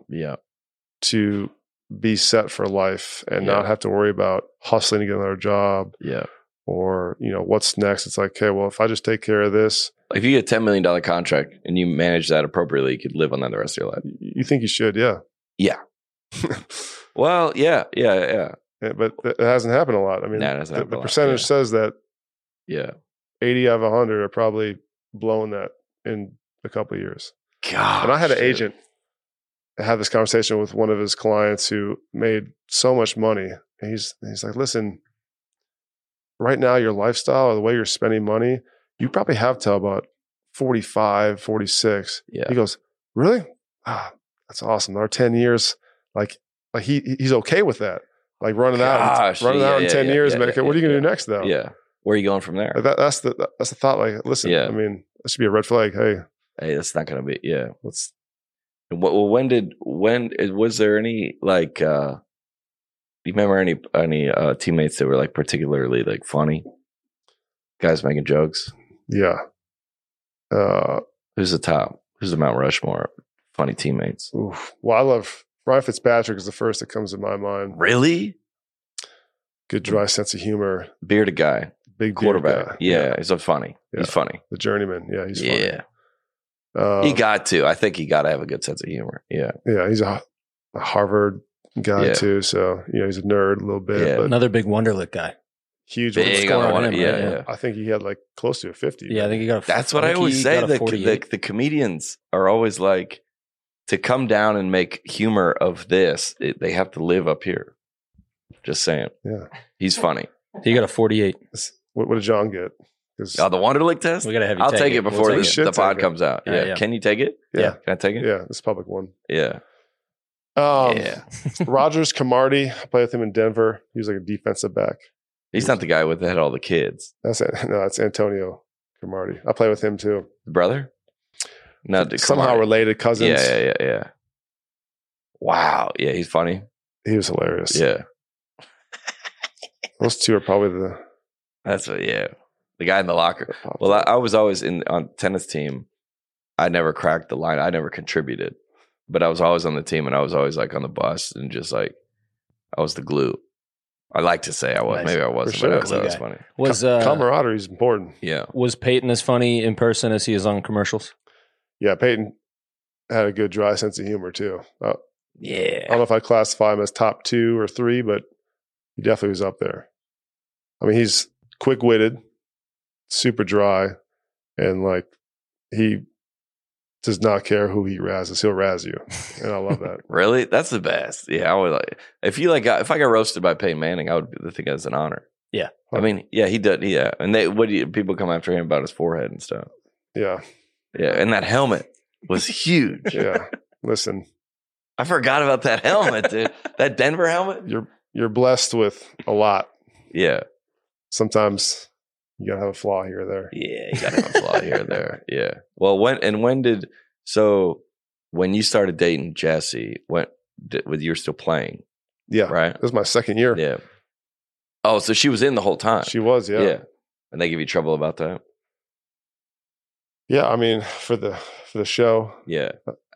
to be set for life and not have to worry about hustling to get another job. Yeah. Or, what's next? It's like, okay, well, if I just take care of this. If you get a $10 million contract and you manage that appropriately, you could live on that the rest of your life. You think you should, yeah. Yeah. Well, yeah. But it hasn't happened a lot. I mean, the percentage says that 80 out of 100 are probably blowing that in a couple of years. God. And I had an agent. I had this conversation with one of his clients who made so much money. And he's like, listen, right now, your lifestyle or the way you're spending money, you probably have till about 45, 46. Yeah. He goes, really? That's awesome. Our 10 years, like he's okay with that. Like running out in 10 years. What are you going to do next though? Yeah. Where are you going from there? Like that's the thought. Like, listen, I mean, that should be a red flag. Hey, that's not going to be, let's. Well, when was there any like? Do you remember any teammates that were like particularly like funny? Guys making jokes. Yeah. Who's the top? Who's the Mount Rushmore funny teammates? Oof. Well, I love Ryan Fitzpatrick is the first that comes to my mind. Really? Good dry sense of humor. Bearded guy. Big quarterback. Guy. Yeah, he's so funny. Yeah. He's funny. The journeyman. Yeah, he's funny. Yeah. He got to. I think he got to have a good sense of humor. Yeah. Yeah, he's a Harvard guy too. So, he's a nerd a little bit. Yeah. But another big Wonderlic guy. Huge big on him, yeah. I think he had like close to a 50. Yeah, I think he got That's what I always say. The comedians are always like, to come down and make humor of this, they have to live up here. Just saying. Yeah. He's funny. You got a 48. What did John get? The Wonderlic test? We gotta have you I'll take it before the pod comes out. Yeah. Yeah. Can you take it? Yeah. Can I take it? Yeah, it's a public one. Yeah. Rogers Camardi, I played with him in Denver. He was like a defensive back. He's not the guy that had all the kids. That's Antonio Camardi. I play with him too. Brother? No, somehow related cousins. Yeah. Wow. Yeah, he's funny. He was hilarious. Yeah. Those two are probably the guy in the locker. Well, I was always on tennis team. I never cracked the line. I never contributed, but I was always on the team, and I was always like on the bus and just like I was the glue. I like to say I was. Nice. Maybe I wasn't, but I thought it was funny. Camaraderie is important. Yeah. Was Peyton as funny in person as he is on commercials? Yeah, Peyton had a good dry sense of humor too. Yeah. I don't know if I classify him as top 2 or 3, but he definitely was up there. I mean, he's quick-witted, super dry, and like he does not care who he razzes. He'll razz you, and I love that. Really? That's the best. Yeah, I would like if I got roasted by Peyton Manning, I would think it's an honor. Yeah. I mean, yeah, he did. Yeah, and people come after him about his forehead and stuff. Yeah. Yeah, and that helmet was huge. Yeah. Listen, I forgot about that helmet, dude. That Denver helmet. You're blessed with a lot. Yeah. Sometimes you gotta have a flaw here or there. Yeah, you gotta have a flaw here or there. Yeah. Well, when you started dating Jessie, you were still playing? Yeah. Right. It was my second year. Yeah. Oh, so she was in the whole time. She was. Yeah. Yeah. And they give you trouble about that? Yeah. I mean, for the show. Yeah.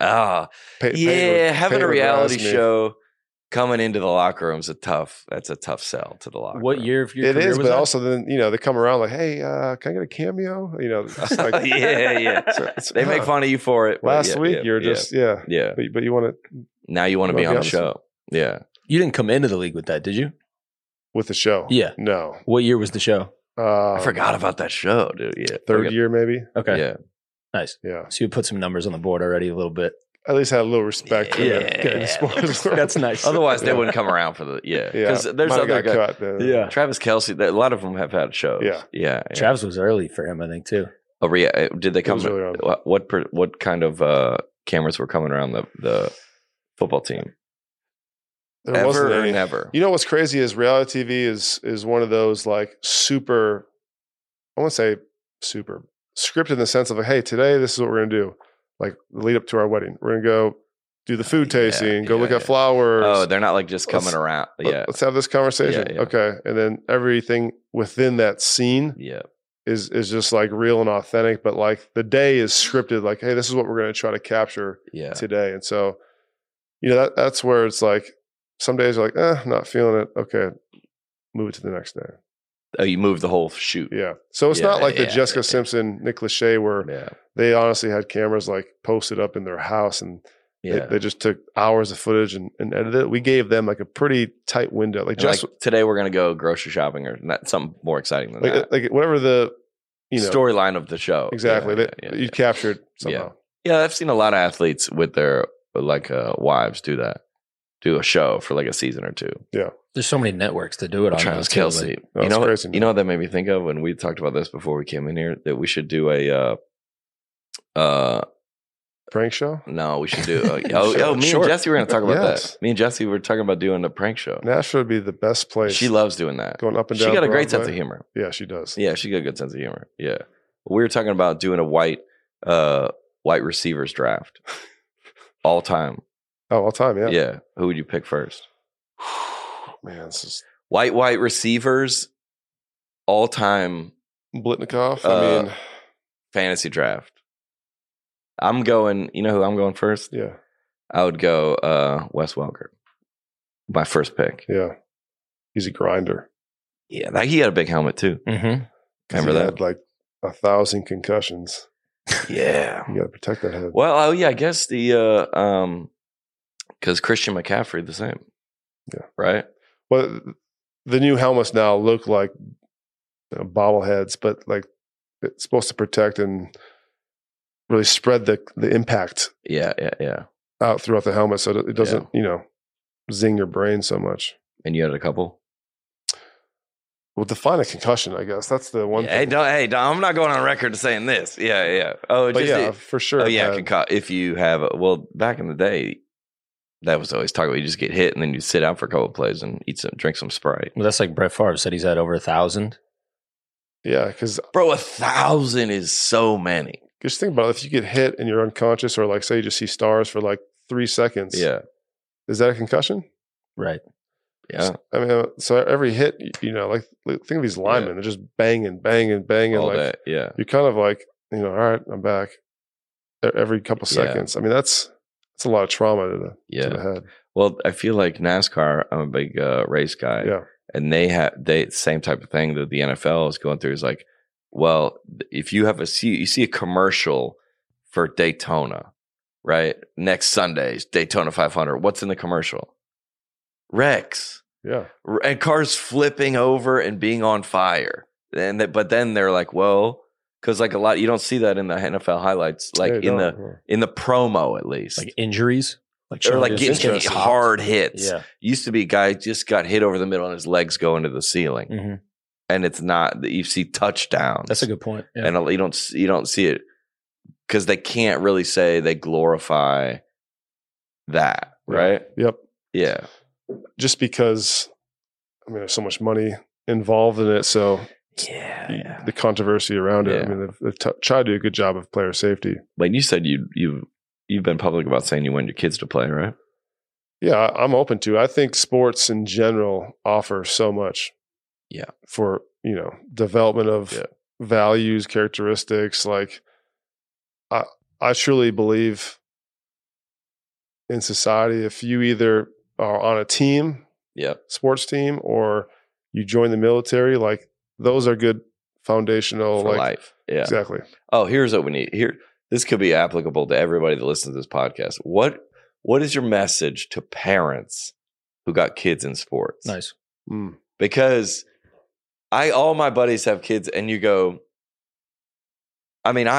Having a reality show coming into the locker room is that's a tough sell to the locker room. What year of your it career is, was but that? also then, they come around like, hey, can I get a cameo? It's like, yeah. They make fun of you for it. Last week you're just, yeah. But you want to. Now you want to be on the show. Yeah. You didn't come into the league with that, did you? With the show? Yeah. No. What year was the show? I forgot about that show, dude. Yeah. Third year, maybe. Okay. Yeah. Nice. Yeah. So you put some numbers on the board already a little bit. At least had a little respect for the sports. That's nice. Otherwise, they wouldn't come around for the because there's other guys. Travis Kelce. A lot of them have had shows. Yeah. Travis was early for him, I think, too. Oh, did they come? Really what kind of cameras were coming around the football team? There wasn't any. Never. You know what's crazy is reality TV is one of those like super. I won't say super scripted in the sense of like, hey, today this is what we're gonna do. Like the lead up to our wedding, we're gonna go do the food tasting, go look at flowers. Oh, they're not like just coming around. Let's have this conversation. Yeah. Okay, and then everything within that scene, is just like real and authentic. But like the day is scripted. Like, hey, this is what we're gonna try to capture today. And so, that's where it's like some days are like, I'm not feeling it. Okay, move it to the next day. Oh, you moved the whole shoot. Yeah. So it's not like the Jessica Simpson, Nick Lachey, where they honestly had cameras like posted up in their house and they just took hours of footage and edited it. We gave them like a pretty tight window. Like today we're going to go grocery shopping or something more exciting than that. Like whatever the storyline of the show. Exactly. You captured somehow. Yeah. I've seen a lot of athletes with their wives do that. Do a show for like a season or two. Yeah. There's so many networks to do it on. Travis Kelce. Crazy, you know what that made me think of when we talked about this before we came in here? That we should do a prank show? No, we should do me and Jesse were going to talk about that. Me and Jesse were talking about doing a prank show. Nashville would be the best place. She loves doing that. Going up and down. She got a great sense of humor. Yeah, she does. Yeah, she got a good sense of humor. Yeah. We were talking about doing a white receivers draft. All time. Oh, all time, yeah. Yeah. Who would you pick first? Man, this is white receivers, all time. Blitnikoff. Fantasy draft. I'm going. You know who I'm going first? Yeah, I would go Wes Welker. My first pick. Yeah, he's a grinder. Yeah, he had a big helmet too. Mm-hmm. Remember that? Had like 1,000 concussions. Yeah, you got to protect that head. Well, I guess the because Christian McCaffrey the same. Yeah. Right. Well, the new helmets now look like bobbleheads, but like it's supposed to protect and really spread the impact. Yeah. out throughout the helmet so that it doesn't, zing your brain so much. And you had a couple? Well, define a concussion, I guess. That's the one thing. Hey, Dom, I'm not going on record saying this. Yeah. Oh, but for sure. Oh, yeah. If you have, back in the day, that was always talking about you just get hit and then you sit out for a couple of plays and drink some Sprite. Well, that's like Brett Favre said he's had over 1,000. Yeah, because... Bro, 1,000 is so many. Just think about it. If you get hit and you're unconscious or like say you just see stars for like 3 seconds. Yeah. Is that a concussion? Right. Yeah. I mean, so every hit, like think of these linemen. They're just banging. All like, that, yeah. You're kind of like, all right, I'm back. Every couple seconds. I mean, that's a lot of trauma to the head. Well, I feel like NASCAR, I'm a big race guy. Yeah. And they same type of thing that the NFL is going through is like, well, if you have you see a commercial for Daytona, right? Next Sunday's Daytona 500. What's in the commercial? Wrecks. Yeah. And cars flipping over and being on fire. But then they're like, well, because like a lot, you don't see that in the NFL highlights, like in the promo at least. Like injuries? Or like getting hard hits. Yeah. Used to be a guy just got hit over the middle and his legs go into the ceiling. Mm-hmm. And it's not that you see touchdowns. That's a good point. Yeah. And you don't see it because they can't really say they glorify that, right? Yep. Yeah. Just because, I mean, there's so much money involved in it. So the controversy around it. I mean, they've tried to do a good job of player safety. Like you said, you've been public about saying you want your kids to play, right? Yeah, I'm open to it. I think sports in general offer so much. Yeah. For, development of values, characteristics. Like I truly believe in society, if you either are on a team, sports team, or you join the military, like those are good foundational for life. Yeah. Exactly. Oh, here's what we need. This could be applicable to everybody that listens to this podcast. What is your message to parents who got kids in sports? Nice. Because all my buddies have kids, and you go, I mean,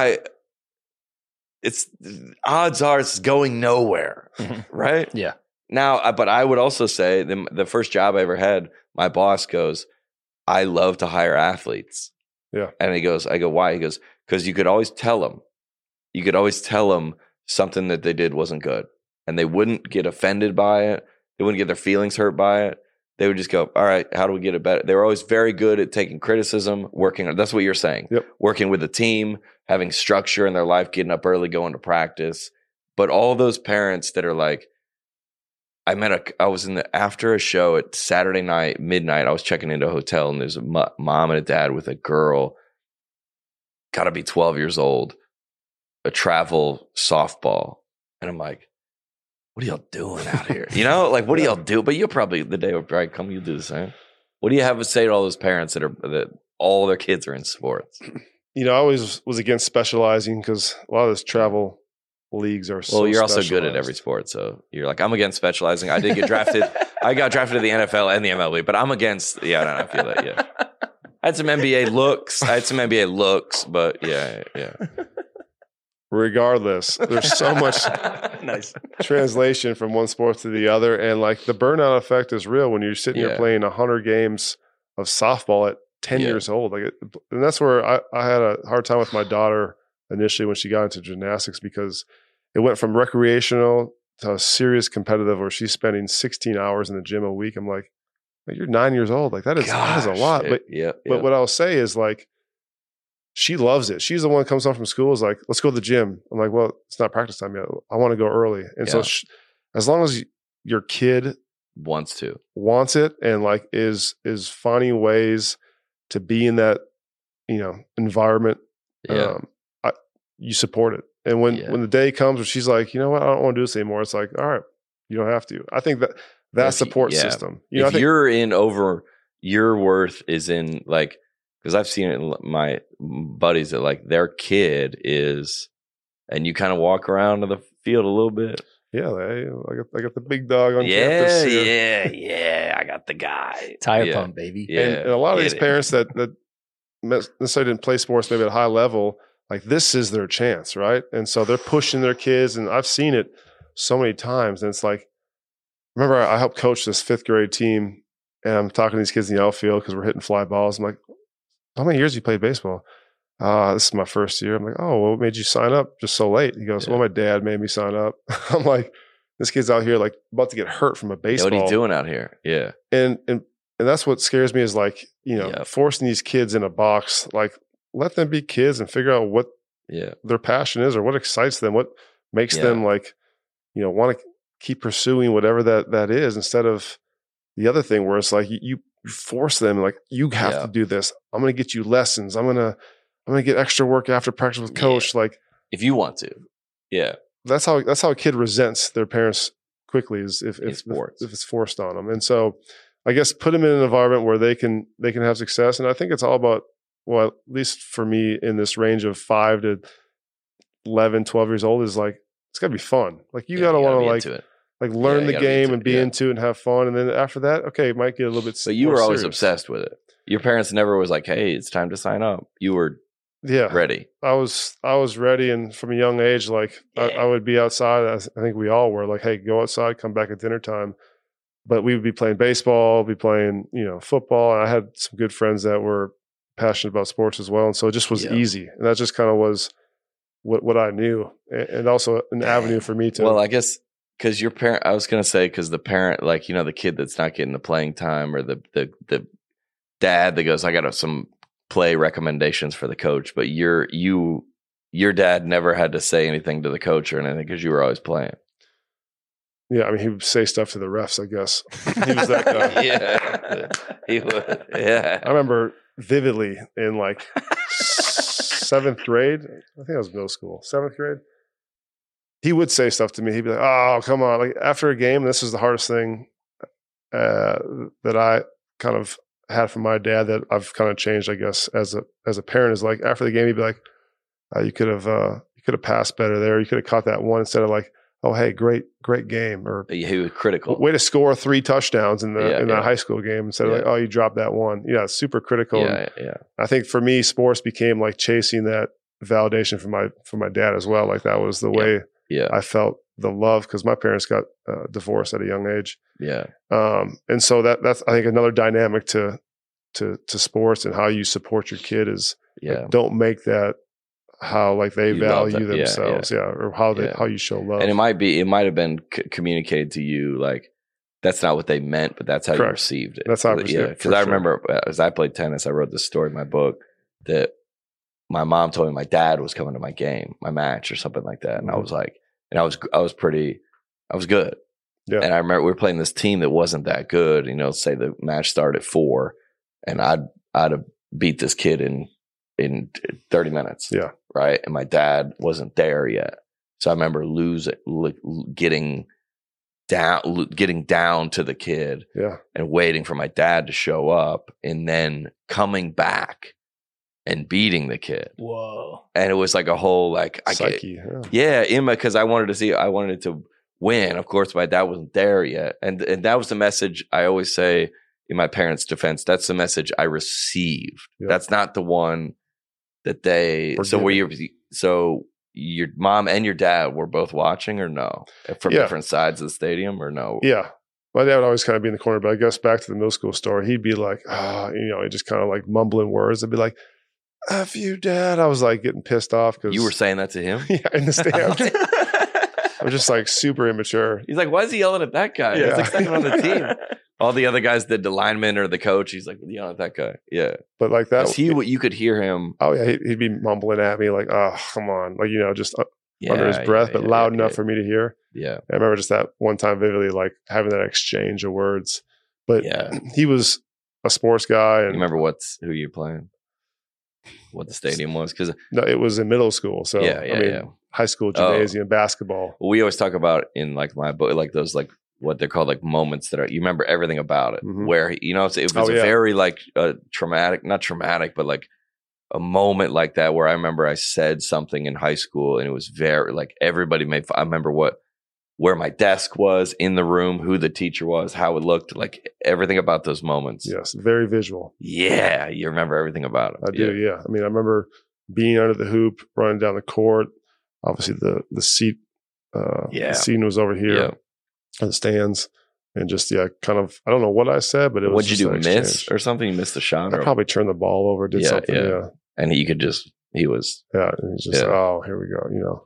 it's odds are it's going nowhere, right? Yeah. Now, but I would also say the first job I ever had, my boss goes, I love to hire athletes. Yeah. And I go, why? He goes, because you could always tell them something that they did wasn't good, and they wouldn't get offended by it. They wouldn't get their feelings hurt by it. They would just go, all right, how do we get it better? They were always very good at taking criticism, working on, that's what you're saying. Yep. Working with a team, having structure in their life, getting up early, going to practice. But all those parents that are like, I was after a show at Saturday night, midnight, I was checking into a hotel, and there's a mom and a dad with a girl, gotta be 12 years old, a travel softball. And I'm like, what are y'all doing out here? Like, what do y'all do? But the day will probably come, you'll do the same. What do you have to say to all those parents that all their kids are in sports? I always was against specializing because a lot of those travel leagues are so you're also good at every sport. So you're like, I'm against specializing. I did get drafted. I got drafted to the NFL and the MLB, but I'm against, I feel that, yeah. I had some NBA looks, but yeah. Regardless, there's so much nice translation from one sport to the other. And like the burnout effect is real when you're sitting here playing 100 games of softball at 10 years old. And that's where I had a hard time with my daughter initially when she got into gymnastics, because it went from recreational to serious competitive where she's spending 16 hours in the gym a week. I'm like, you're 9 years old. Like that is a lot. But what I'll say is like, she loves it. She's the one that comes home from school is like, let's go to the gym. I'm like, well, it's not practice time yet. I want to go early. And so as long as your kid wants it and like is finding ways to be in that, environment, you support it. And when the day comes where she's like, you know what, I don't want to do this anymore. It's like, all right, you don't have to. I think that support system. If you're in over, your worth is in like, because I've seen it in my buddies that like their kid is, and you kind of walk around to the field a little bit. Yeah, I got the big dog on campus. Yeah, I got the guy. Tire pump, baby. Yeah. And a lot of these parents that necessarily didn't play sports maybe at a high level, like this is their chance, right? And so they're pushing their kids, and I've seen it so many times. And it's like, remember I helped coach this 5th grade team, and I'm talking to these kids in the outfield because we're hitting fly balls. I'm like, how many years have you played baseball? This is my first year. I'm like, oh, well, what made you sign up just so late? He goes, well, my dad made me sign up. I'm like, this kid's out here like about to get hurt from a baseball. What are you doing out here? Yeah. And that's what scares me is like, forcing these kids in a box, like let them be kids and figure out what their passion is or what excites them, what makes them like, want to keep pursuing whatever that is, instead of the other thing where it's like you force them, like you have to do this. I'm going to get you lessons. I'm going to get extra work after practice with coach. Like if you want to, that's how a kid resents their parents quickly, is if it's forced on them. And so I guess put them in an environment where they can have success. And I think it's all about, well, at least for me in this range of 5 to 11, 12 years old, is like, it's gotta be fun. Like you gotta want to like learn the game and be into it and have fun. And then after that, okay, it might get a little bit. But you were always serious. obsessed with it. Your parents never was like, hey, it's time to sign up. You were ready. I was ready. And from a young age, like I would be outside. I think we all were like, hey, go outside, come back at dinner time. But we would be playing baseball, be playing, football. And I had some good friends that were passionate about sports as well. And so it just was easy. And that just kind of was what I knew. And also an avenue for me to. Well, I guess because your parent, I was going to say, because the parent, like, the kid that's not getting the playing time, or the dad that goes, I got some play recommendations for the coach. But your dad never had to say anything to the coach or anything because you were always playing. Yeah, I mean, he would say stuff to the refs, I guess. He was that guy. Yeah, he would. Yeah. I remember vividly in like 7th grade. I think I was middle school. 7th grade. He would say stuff to me. He'd be like, oh, come on. Like after a game, this is the hardest thing that I kind of had from my dad that I've kind of changed, I guess, as a parent, is like after the game, he'd be like, you could have passed better there. You could have caught that one, instead of like, oh, hey, great game. Or he was critical. Way to score 3 touchdowns in that high school game, instead of like, oh, you dropped that one. Yeah, super critical. Yeah. I think for me, sports became like chasing that validation from my dad as well. Like that was the way I felt the love, because my parents got divorced at a young age. Yeah. And so that's, I think, another dynamic to sports and how you support your kid is like, don't make that how like they value themselves, or how you show love. And it might have been communicated to you like that's not what they meant, but that's how you received it. That's how I received it. Because I remember as I played tennis, I wrote this story in my book that my mom told me my dad was coming to my game, my match, or something like that, and I was like, and I was good. Yeah. And I remember we were playing this team that wasn't that good. Say the match started at 4, and I'd have beat this kid in 30 minutes. Yeah. Right. And my dad wasn't there yet. So I remember getting down to the kid and waiting for my dad to show up, and then coming back and beating the kid. Whoa. And it was like a whole, like, psyche. Because I wanted it to win. Of course, my dad wasn't there yet. And that was the message I always say in my parents' defense. That's the message I received. Yeah. That's not the one that they, so your mom and your dad were both watching, or no? From different sides of the stadium, or no? Yeah. My dad would always kind of be in the corner, but I guess back to the middle school story, he'd be like, he just kind of like mumbling words. I'd be like, F you, Dad. I was like getting pissed off because you were saying that to him? Yeah, in the stands. I was just like super immature. He's like, why is he yelling at that guy? He's like second on the team. All the other guys, the lineman or the coach, he's like yelling at that guy. Yeah. But like that. You could hear him. Oh, yeah. He'd be mumbling at me like, oh, come on. Like, just under his breath, but loud enough for me to hear. Yeah. I remember just that one time vividly, like having that exchange of words. But he was a sports guy. And you remember who you're playing? What the stadium was? Because no, it was in middle school. So high school gymnasium basketball. We always talk about in like my book, like those like what they're called, like moments that you remember everything about it. Mm-hmm. Where it was a very like traumatic, not traumatic, but like a moment like that where I remember I said something in high school and it was very like everybody made. I remember where my desk was in the room, who the teacher was, how it looked, like everything about those moments. Yes, very visual. Yeah, you remember everything about it. I do, yeah. I mean, I remember being under the hoop, running down the court. Obviously, the seat The scene was over here in the stands. And just, kind of, I don't know what I said, but it was. What'd you do? Miss or something? You missed the shot? I probably turned the ball over, did something. Yeah. And he was. Yeah. And he's just, oh, here we go,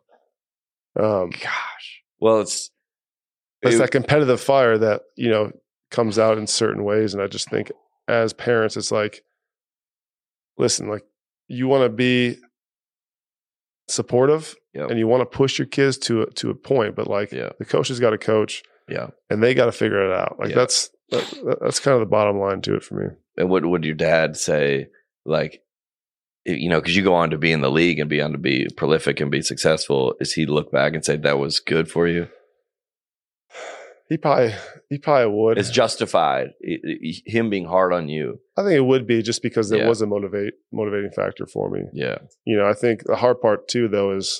Gosh. Well, it's that competitive fire that, comes out in certain ways. And I just think as parents, it's like, listen, like you want to be supportive and you want to push your kids to a point, but like the coach has got to coach. Yeah. And they got to figure it out. Like that's kind of the bottom line to it for me. And what would your dad say? Like, because you go on to be in the league and be on to be prolific and be successful. Is he look back and say that was good for you? He probably would. It's justified. Him being hard on you. I think it would be just because there was a motivating factor for me. Yeah. I think the hard part too, though, is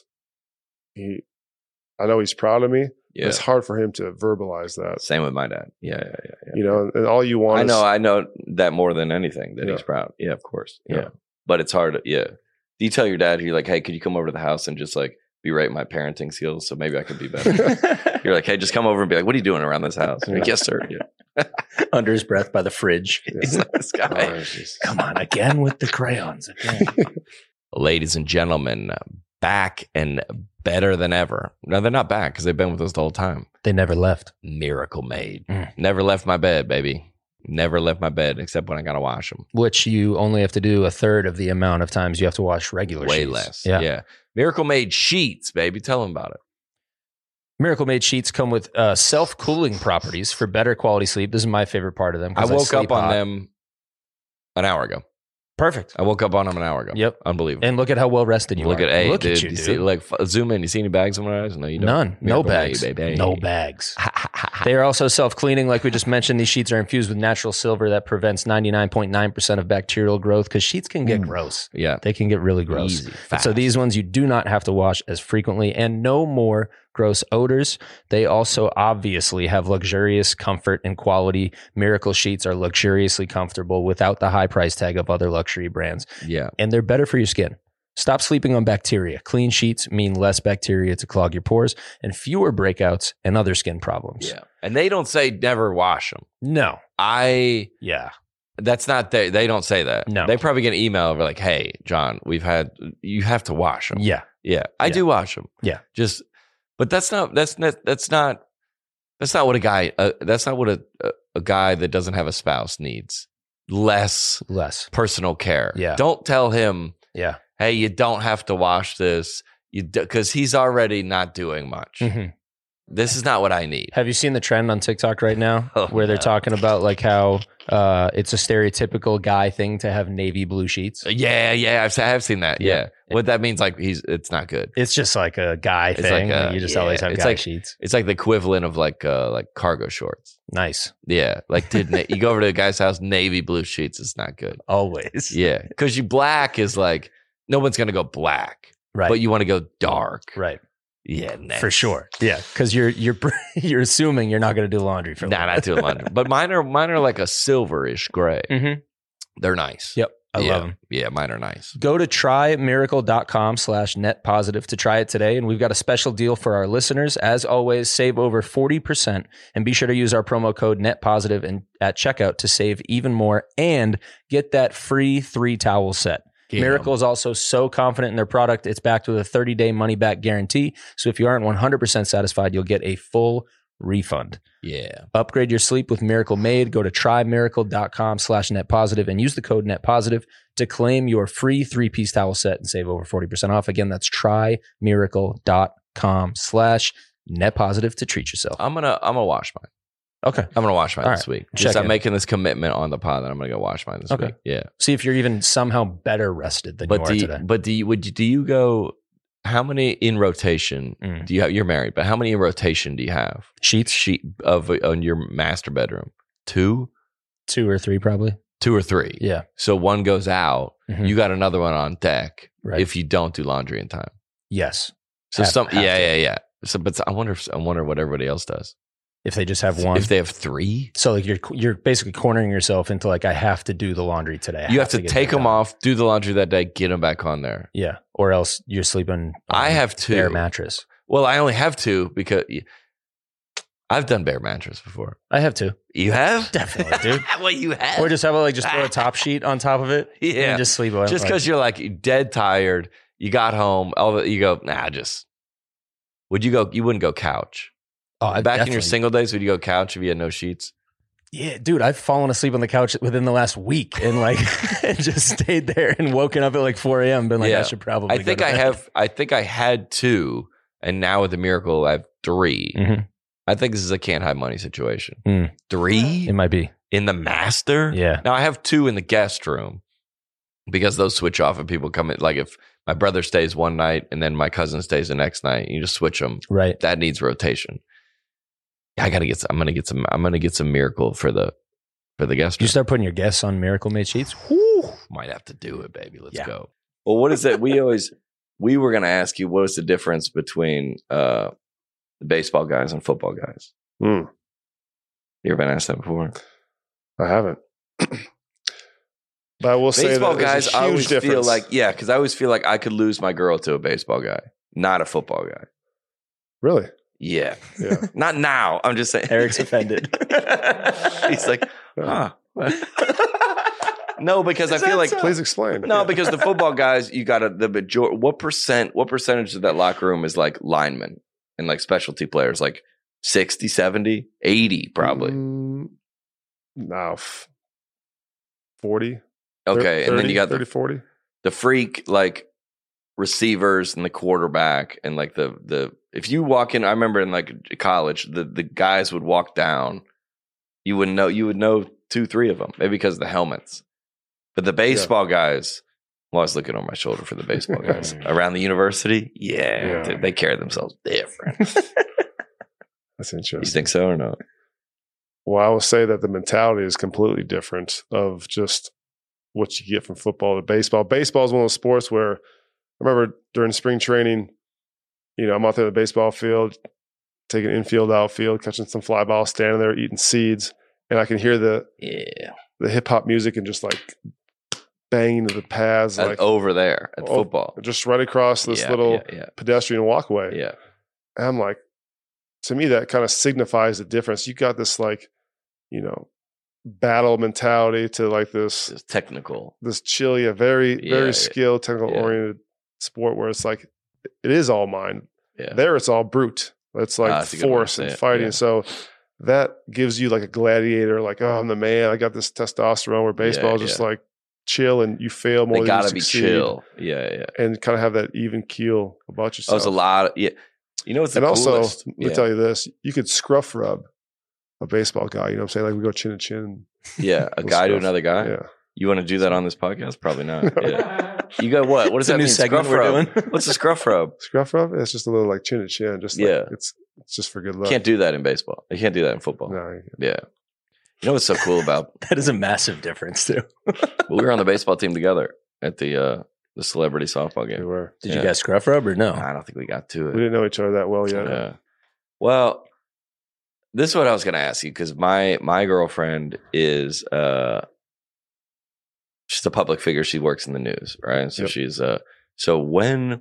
I know he's proud of me. Yeah. It's hard for him to verbalize that. Same with my dad. Yeah. And all you want I know that more than anything, that he's proud. Yeah, of course. Yeah. But it's hard. Do you tell your dad, you're like, hey, could you come over to the house and just like berate my parenting skills so maybe I could be better? You're like, hey, just come over and be like, what are you doing around this house? Like, yes, sir. Yeah. Under his breath by the fridge. He's like, this guy. Come on, again with the crayons. Again. Ladies and gentlemen, back and better than ever. No, they're not back because they've been with us the whole time. They never left. Miracle Made. Never left my bed, baby. Never left my bed except when I got to wash them. Which you only have to do a third of the amount of times you have to wash regular Way sheets. Less. Yeah. Miracle Made sheets, baby. Tell them about it. Miracle Made sheets come with self-cooling properties for better quality sleep. This is my favorite part of them. I woke up on them an hour ago. Perfect. I woke up on them an hour ago. Yep. Unbelievable. And look at how well rested you are. Look at look dude. at you see, like zoom in. You see any bags on my eyes? No, you don't. None. No bags. Baby. No bags. They are also self-cleaning. Like we just mentioned, these sheets are infused with natural silver that prevents 99.9% of bacterial growth because sheets can get gross. Yeah. They can get really gross. Easy, so these ones you do not have to wash as frequently and no more gross odors. They also obviously have luxurious comfort and quality. Miracle sheets are luxuriously comfortable without the high price tag of other luxury brands. Yeah. And they're better for your skin. Stop sleeping on bacteria. Clean sheets mean less bacteria to clog your pores and fewer breakouts and other skin problems. Yeah. And they don't say never wash them. No. Yeah. That's not, they don't say that. No. They probably get an email of like, hey, John, you have to wash them. Yeah. Yeah. I do wash them. Yeah. But that's not what a guy that doesn't have a spouse needs. Less personal care. Yeah. Don't tell him, yeah, hey, you don't have to wash this, because he's already not doing much. Mm-hmm. This is not what I need. Have you seen the trend on TikTok right now where they're talking about like how it's a stereotypical guy thing to have navy blue sheets? Yeah, I have seen that. Yeah. What that means, like it's not good. It's just like a guy thing. Like you just always have guy sheets. It's like the equivalent of like cargo shorts. Nice. Yeah. Like you go over to a guy's house, navy blue sheets. It's not good. Always. Yeah. Because black is like, no one's going to go black. Right. But you want to go dark. Right. Yeah, nice. For sure. Yeah, because you're assuming you're not going to do laundry for. Nah, not doing laundry. But mine are like a silverish gray. Mm-hmm. They're nice. Yep, I love them. Yeah, mine are nice. Go to trymiracle.com/netpositive to try it today, and we've got a special deal for our listeners. As always, save over 40%, and be sure to use our promo code netpositive at checkout to save even more and get that free 3-towel set. Miracle is also so confident in their product, it's backed with a 30-day money-back guarantee. So if you aren't 100% satisfied, you'll get a full refund. Yeah. Upgrade your sleep with Miracle Made. Go to trymiracle.com/netpositive and use the code netpositive to claim your free 3-piece towel set and save over 40% off. Again, that's trymiracle.com/netpositive to treat yourself. I'm gonna wash mine. Okay. I'm going to wash mine this week. I'm making this commitment on the pod that I'm going to go wash mine this week. Yeah. See if you're even somehow better rested than you are today. But do you go, how many in rotation do you have? You're married, but how many in rotation do you have? Sheets? On your master bedroom? 2? 2 or 3 probably. 2 or 3. Yeah. So one goes out. Mm-hmm. You got another one on deck if you don't do laundry in time. Yes. So yeah. So, but I wonder what everybody else does. If they just have one. If they have 3. So like you're basically cornering yourself into like, I have to do the laundry today. You have to take them off, do the laundry that day, get them back on there. Yeah. Or else you're sleeping on I have 2. bare mattress. Well, I only have 2 because I've done bare mattress before. I have 2. You have? Definitely, dude. Well, you have. Or just have just throw a top sheet on top of it. Yeah. And just sleep on it. Just because you're like dead tired, you got home, you go, nah, would you go, you wouldn't go couch. Oh, Back in your single days, would you go couch if you had no sheets? Yeah, dude, I've fallen asleep on the couch within the last week and and just stayed there and woken up at 4 a.m. Been I should probably. I think I had 2, and now with the Miracle, I have 3. Mm-hmm. I think this is a can't hide money situation. 3? It might be in the master. Yeah. Now I have 2 in the guest room because those switch off and people come in. Like if my brother stays one night and then my cousin stays the next night, you just switch them. Right. That needs rotation. I'm gonna get some Miracle for the guest room. You start putting your guests on Miracle Made sheets. Whew, might have to do it, baby. Let's go. Well, what is it? We were gonna ask you what is the difference between the baseball guys and football guys. You ever been asked that before? I haven't. But I will say baseball that guys, I always feel like because I always feel like I could lose my girl to a baseball guy, not a football guy. Really? Yeah. Not now. I'm just saying. Eric's offended. He's like, huh. No, because I feel like. Please explain. No, because the football guys, you got the majority. What percentage of that locker room is like linemen and like specialty players? Like 60, 70, 80 probably. No, 40. Okay. 30, and then you got 30, 40. The freak like receivers and the quarterback and like the if you walk in, I remember in like college, the guys would walk down. You would know 2-3 of them, maybe because of the helmets. But the baseball guys, well, I was looking over my shoulder for the baseball guys around the university. Yeah. Dude, they carry themselves different. That's interesting. You think so or not? Well, I will say that the mentality is completely different of just what you get from football to baseball. Baseball is one of those sports where I remember during spring training, I'm out there at the baseball field, taking infield, outfield, catching some fly balls, standing there eating seeds, and I can hear the hip hop music and just like banging to the pads like over there at football, just right across this little pedestrian walkway. Yeah, and I'm like, to me, that kind of signifies the difference. You got this like, battle mentality to like this technical, this chill, very skilled, technical oriented sport where it's like it is all mind. Yeah. There, it's all brute. It's like force and fighting. Yeah. So that gives you like a gladiator, like, oh, I'm the man. I got this testosterone. Where baseball is just like chill and you fail more. They gotta be chill. Yeah. And kind of have that even keel about yourself. There's a lot. You know what's the coolest? Also, let me tell you this: you could scruff rub a baseball guy. You know what I'm saying? Like we go chin to chin. Yeah, a guy to another guy. Yeah. You want to do that on this podcast? Probably not. Yeah. You got what? What does that mean? Segment we're doing? What's a scruff rub? Scruff rub? It's just a little like chin to chin. Just like, it's just for good luck. You can't do that in baseball. You can't do that in football. No. Yeah. You know what's so cool about that is a massive difference too. We were on the baseball team together at the celebrity softball game. We were. Did you guys scruff rub or no? I don't think we got to it. We didn't know each other that well yet. Yeah. Well, this is what I was going to ask you because my girlfriend is she's a public figure. She works in the news, right? So she's so when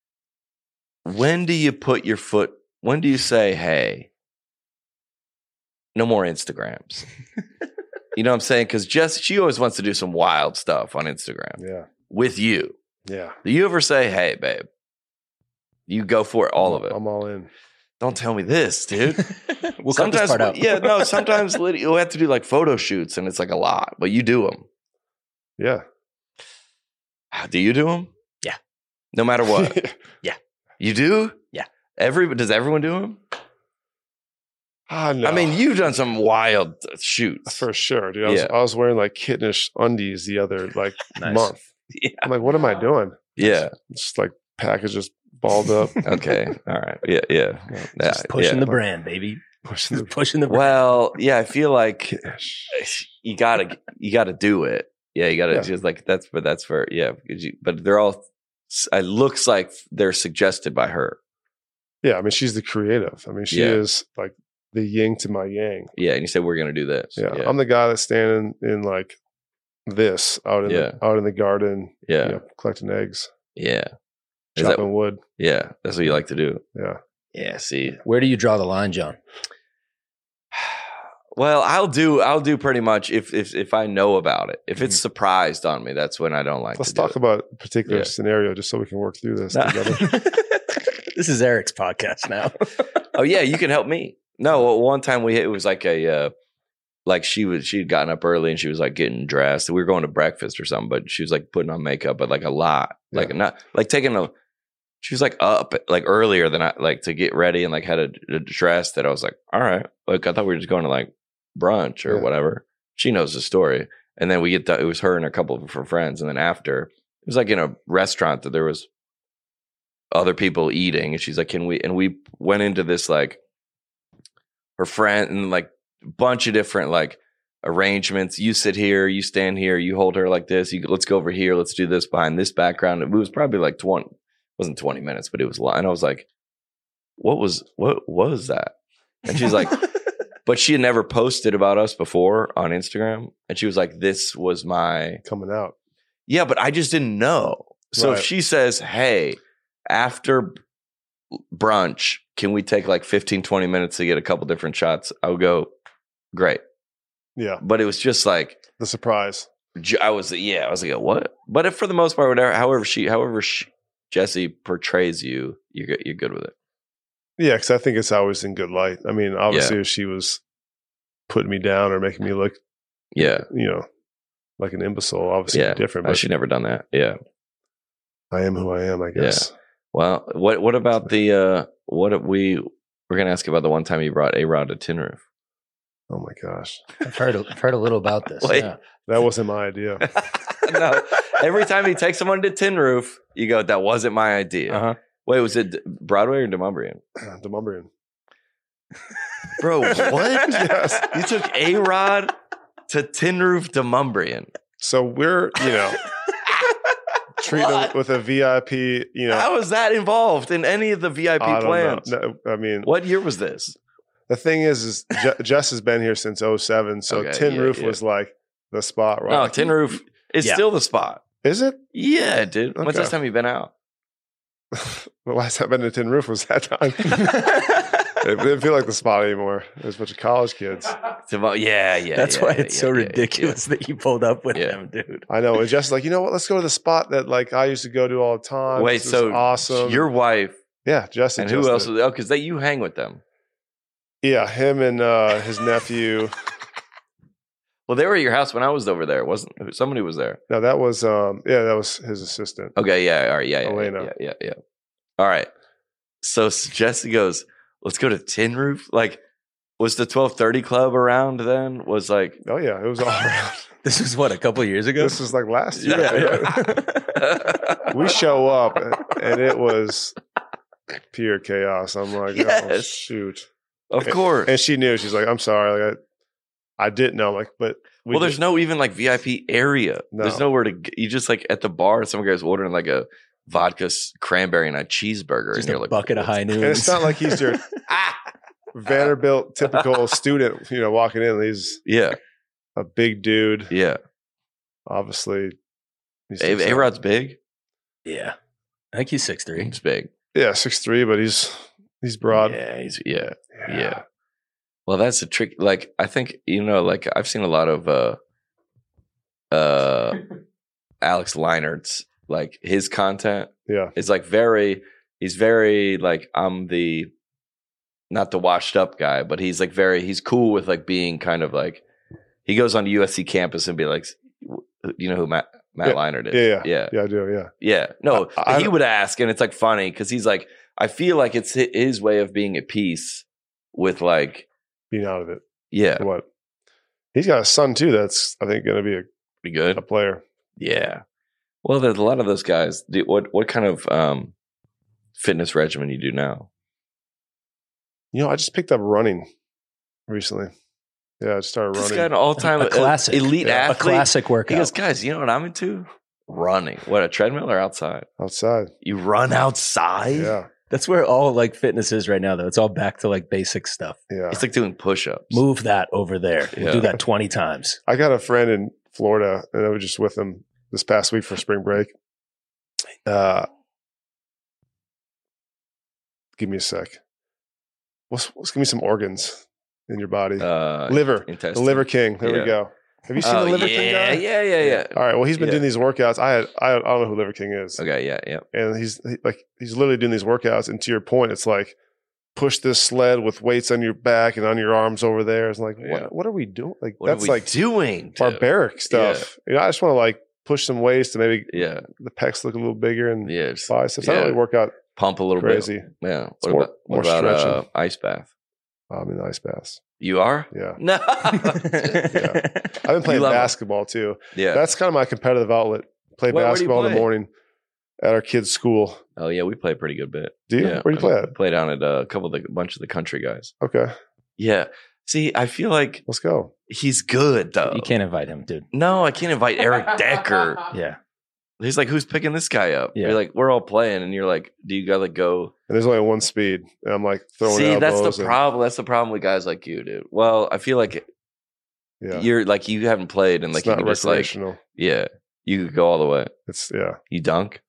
do you put your foot? When do you say, "Hey, no more Instagrams"? You know what I'm saying? Because she always wants to do some wild stuff on Instagram. Yeah, with you. Yeah. Do you ever say, "Hey, babe, you go for it, all of it"? I'm all in. Don't tell me this, dude. We'll cut this part out. Sometimes you'll have to do like photo shoots and it's like a lot, but you do them. Yeah. Do you do them? Yeah. No matter what? Yeah. You do? Yeah. Does everyone do them? No. I mean, you've done some wild shoots. For sure, dude. I was wearing like kittenish undies the other like month. Yeah. I'm like, what am I doing? Yeah. Just like packages balled up. Okay. All right. Yeah. Just pushing the brand, baby. Pushing the brand. Well, yeah, I feel like you gotta do it. Yeah, you gotta just like that's for but they're all. It looks like they're suggested by her. Yeah, I mean she's the creative. I mean she is like the yin to my yang. Yeah, and you said we're gonna do this. Yeah, I'm the guy that's standing in like this out in the garden. Yeah, collecting eggs. Yeah. Chopping wood. Yeah, that's what you like to do. Yeah. Yeah. See, where do you draw the line, John? Well, I'll do pretty much if I know about it. If it's surprised on me, that's when I don't like. Let's talk about a particular scenario just so we can work through this together. This is Eric's podcast now. Oh yeah, you can help me. No, one time it was like she'd gotten up early and she was like getting dressed. We were going to breakfast or something, but she was like putting on makeup, but like a lot, like not like taking a. She was like up like earlier than I like to get ready and like had a dress that I was like, all right, like I thought we were just going to like brunch or whatever. She knows the story, and then it was her and a couple of her friends, and then after it was like in a restaurant that there was other people eating, and she's like, can we? And we went into this like her friend and like a bunch of different like arrangements. You sit here, you stand here, you hold her like this. Let's go over here. Let's do this behind this background. It was probably like 20. Wasn't 20 minutes, but it was a lot. And I was like, what was that? And she's like, but she had never posted about us before on Instagram. And she was like, this was my coming out. Yeah, but I just didn't know. So if she says, hey, after brunch, can we take like 15, 20 minutes to get a couple different shots? I would go, great. Yeah. But it was just like the surprise. I was like, what? But if for the most part, whatever, however Jesse portrays you, you're good with it. Yeah, because I think it's always in good light. I mean, obviously, if she was putting me down or making me look, like an imbecile, obviously different. But I should never done that. Yeah, I am who I am, I guess. Yeah. Well, what about we're gonna ask about the one time you brought A-Rod to Tin Roof? Oh my gosh, I've heard a little about this. Wait. Yeah. That wasn't my idea. No, every time he takes someone to Tin Roof, you go, that wasn't my idea. Uh-huh. Wait, was it Broadway or Demonbreun? Demonbreun. Bro, what? Yes. You took A-Rod to Tin Roof Demonbreun. So we're, treating them with a VIP, How is that involved in any of the VIP plans? No, I mean, what year was this? The thing is Jess has been here since 2007, so Tin Roof was like the spot, right? No, Tin Roof is still the spot. Is it? Yeah, dude. Okay. When's the last time you've been out? The last time I've been to Tin Roof was that time. It didn't feel like the spot anymore. There's a bunch of college kids. Yeah. That's why it's so ridiculous that you pulled up with them, dude. I know. It's just like, you know what? Let's go to the spot that like I used to go to all the time. Wait, so awesome. Your wife. Yeah, Jess and who else? Oh, because you hang with them. Yeah, him and his nephew. Well, they were at your house when I was over there. Wasn't somebody was there? No, that was that was his assistant. Okay, yeah, all right, yeah, Elena. Yeah. All right. So Jesse goes, let's go to Tin Roof. Like, was the 1230 Club around then? Was like, oh yeah, it was all around. This was what, a couple of years ago? This was like last year. Yeah. We show up and it was pure chaos. I'm like, oh shoot. Of course. And she knew. She's like, I'm sorry. Like, I didn't know. I'm like, but there's no even like VIP area. No. There's nowhere to. You just like at the bar. Some guy's ordering like a vodka cranberry and a cheeseburger, just and you're a like, bucket of High Noons. And it's not like he's your Vanderbilt typical student, walking in. He's a big dude. Yeah, obviously. A-Rod's big. Yeah, I think he's 6'3". He's big. Yeah, 6'3", but he's broad. Yeah, yeah. Well, that's a trick. Like, I think, like I've seen a lot of Alex Leinert's, like his content. Yeah. It's like he's very like, I'm not the washed up guy, but he's like he's cool with like being kind of like, he goes on USC campus and be like, you know who Matt Leinart is? Yeah, I do. Yeah. No, he would ask, and it's like funny because he's like, I feel like it's his way of being at peace with like being out of it. Yeah. What? He's got a son too. That's I think going to be good. A player. Yeah. Well, there's a lot of those guys. What kind of fitness regimen you do now? I just picked up running recently. Yeah, I just started running. This guy, an all-time classic elite athlete. A classic workout. He goes, guys, you know what I'm into? Running. What, a treadmill or outside? Outside. You run outside? Yeah. That's where all like fitness is right now, though. It's all back to like basic stuff. Yeah. It's like doing push-ups. Move that over there. We'll do that 20 times. I got a friend in Florida, and I was just with him this past week for spring break. Give me a sec. give me some organs in your body. Liver, intestine. The Liver King. There we go. Have you seen the Liver King guy? Yeah. All right. Well, he's been doing these workouts. I don't know who Liver King is. Okay. Yeah. And he's literally doing these workouts. And to your point, it's like push this sled with weights on your back and on your arms over there. It's like, what are we doing? Like that's like doing barbaric stuff. I just want to like push some weights to maybe the pecs look a little bigger and biceps. I don't really work out. Pump a little crazy. Bit. Yeah. What about ice bath? I'm in ice baths. You are? Yeah. No. I've been playing basketball too. Yeah. That's kind of my competitive outlet. Play basketball in the morning at our kids' school. Oh yeah, we play a pretty good bit. Do you? Yeah. Where do you play at? Play down at a bunch of the country guys. Okay. Yeah. See, I feel like let's go. He's good though. You can't invite him, dude. No, I can't invite Eric Decker. Yeah. He's like, who's picking this guy up? Yeah. You're like, we're all playing, and you're like, do you gotta go? And there's only one speed, and I'm like throwing. See, that's the problem. That's the problem with guys like you, dude. Well, I feel like you're like you haven't played, and like you can just like you could go all the way. You dunk.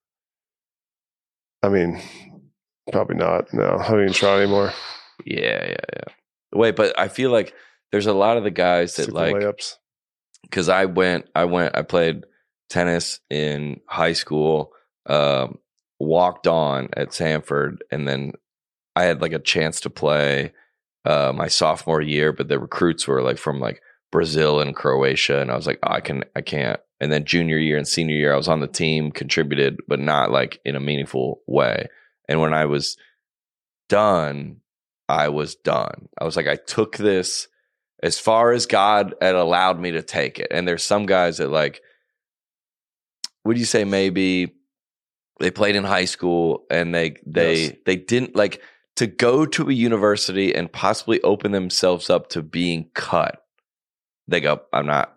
I mean, probably not. No, I don't even try anymore. Yeah. Wait, but I feel like there's a lot of the guys that like layups. Because I played tennis in high school, walked on at Sanford, and then I had like a chance to play my sophomore year, but the recruits were like from like Brazil and Croatia, and I was like, I can't. And then junior year and senior year, I was on the team, contributed, but not like in a meaningful way. And when I was done, I was done. I was like, I took this as far as God had allowed me to take it. And there's some guys that like, would you say maybe they played in high school and they didn't like to go to a university and possibly open themselves up to being cut. They go, I'm not.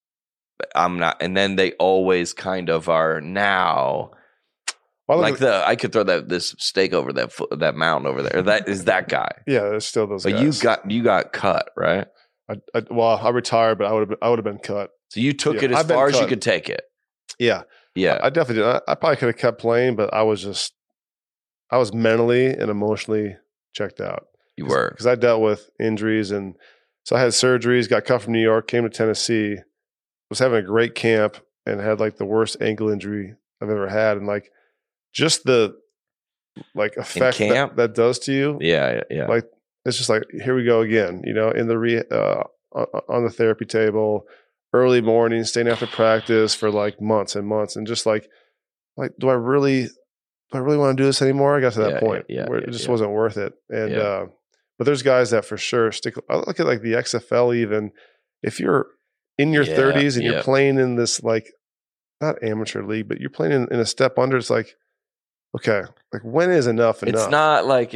And then they always kind of are now. Well, like I could throw this stake over that mountain over there. That is that guy. Yeah, there's still those guys. But you got cut, right? I retired, but I would have been cut. So you took it as far as you could take it. Yeah. I definitely did. I probably could have kept playing, but I was mentally and emotionally checked out. You were. Because I dealt with injuries, and so I had surgeries, got cut from New York, came to Tennessee, was having a great camp, and had like the worst ankle injury I've ever had. And like just the like effect that does to you. Yeah. Like it's just like, here we go again, in the on the therapy table, early morning, staying after practice for like months and months, and just like do I really want to do this anymore? I got to that point where it just wasn't worth it. And but there's guys that for sure stick. I look at like the XFL, even if you're in your 30s and you're playing in this like not amateur league, but you're playing in a step under. It's like, okay, like when is enough? It's not like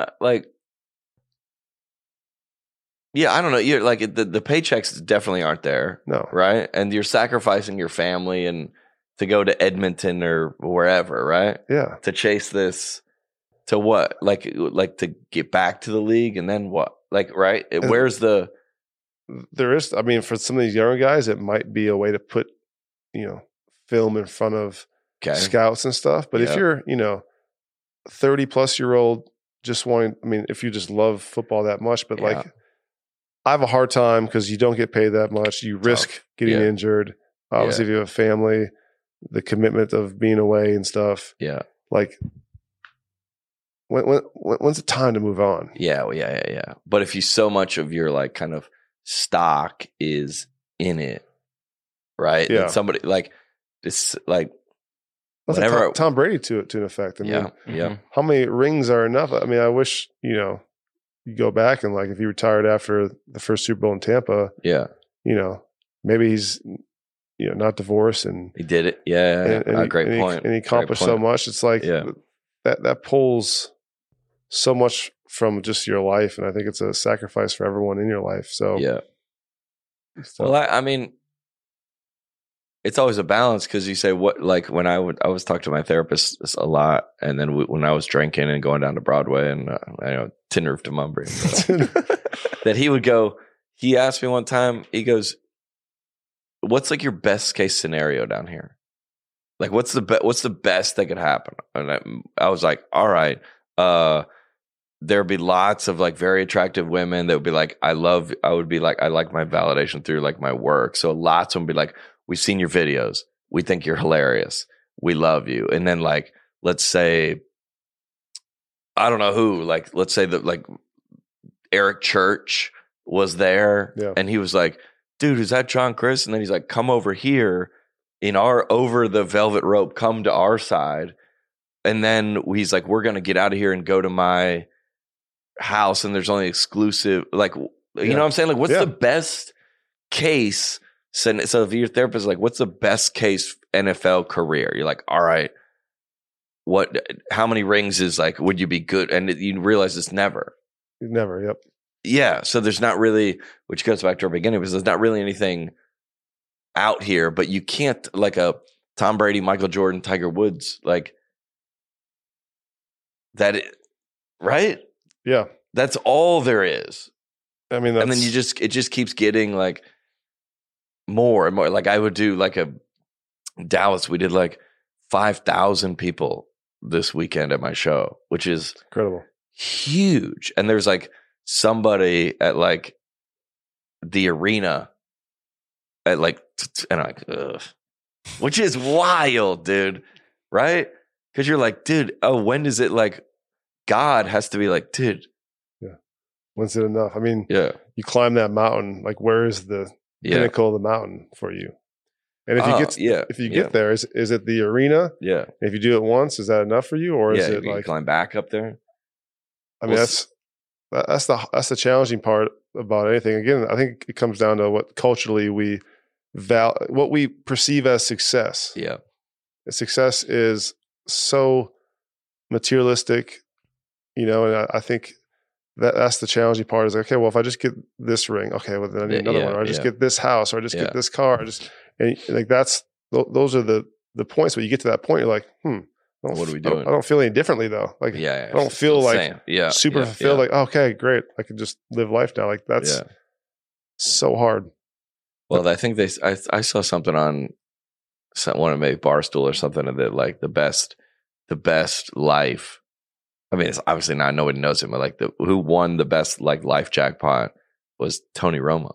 yeah, I don't know. You're like the paychecks definitely aren't there. No. Right? And you're sacrificing your family and to go to Edmonton or wherever, right? Yeah. To chase this to what? Like to get back to the league and then what? Like, right? Where's the there is, I mean, for some of these younger guys, it might be a way to put, film in front of scouts and stuff. But if you're, 30 plus year old just wanting, I mean, if you just love football that much, but like I have a hard time because you don't get paid that much. You risk getting injured. Obviously, if you have a family, the commitment of being away and stuff. Yeah. Like, when's the time to move on? Yeah. But if you so much of your like kind of stock is in it, right? Yeah. And somebody like it's like that's whatever. Like Tom Brady to an effect. I mean, yeah. How many rings are enough? I mean, I wish you go back and like if he retired after the first Super Bowl in Tampa, maybe he's not divorced and he did it. Yeah, and great point. And he accomplished so much. It's like that pulls so much from just your life, and I think it's a sacrifice for everyone in your life. So well, I mean, it's always a balance because you say what like when I was talking to my therapist a lot, and then when I was drinking and going down to Broadway and Tin Roof to Mumbry, that he would go. He asked me one time. He goes, "What's like your best case scenario down here? Like what's the best that could happen?" And I was like, "All right, there'd be lots of like very attractive women that would be like, I would be like, I like my validation through like my work. So lots of them would be like, we've seen your videos. We think you're hilarious. We love you. And then like, let's say, I don't know who, like, let's say that like Eric Church was there and he was like, dude, is that John Crist? And then he's like, come over here over the velvet rope, come to our side. And then he's like, we're going to get out of here and go to my house. And there's only exclusive, like, you know what I'm saying? Like, what's the best case? So if your therapist is like, what's the best case NFL career? You're like, all right, how many rings is like, would you be good? And you realize it's never. Never, yep. Yeah. So there's not really, which goes back to our beginning, because there's not really anything out here, but you can't, like a Tom Brady, Michael Jordan, Tiger Woods, like that, right? Yeah. That's all there is. I mean, and then it just keeps getting like more and more. Like I would do like Dallas, we did like 5,000 people this weekend at my show, which is incredible, huge. And there's like somebody at like the arena at like, and I'm like, ugh, which is wild, dude. Right? Because you're like, dude, when does it like, God has to be like, dude. Yeah. When's it enough? I mean, you climb that mountain, like where is the pinnacle of the mountain for you? And if you get there, is it the arena? Yeah. If you do it once, is that enough for you? Or is it you like climb back up there? I mean, that's the challenging part about anything. Again, I think it comes down to what culturally what we perceive as success. Yeah. Success is so materialistic, and I think that's the challenging part is, okay, well, if I just get this ring, okay, well, then I need another one, or I just get this house, or I just get this car, and like those are the points where you get to that point, you're like, what are we doing? I don't feel any differently though. Like, I don't feel like super fulfilled. Like, okay, great, I can just live life now. Like that's so hard. Well, I think I saw something on one of maybe Barstool or something that like the best life. I mean, it's obviously not, nobody knows him, but like who won the best like life jackpot was Tony Romo.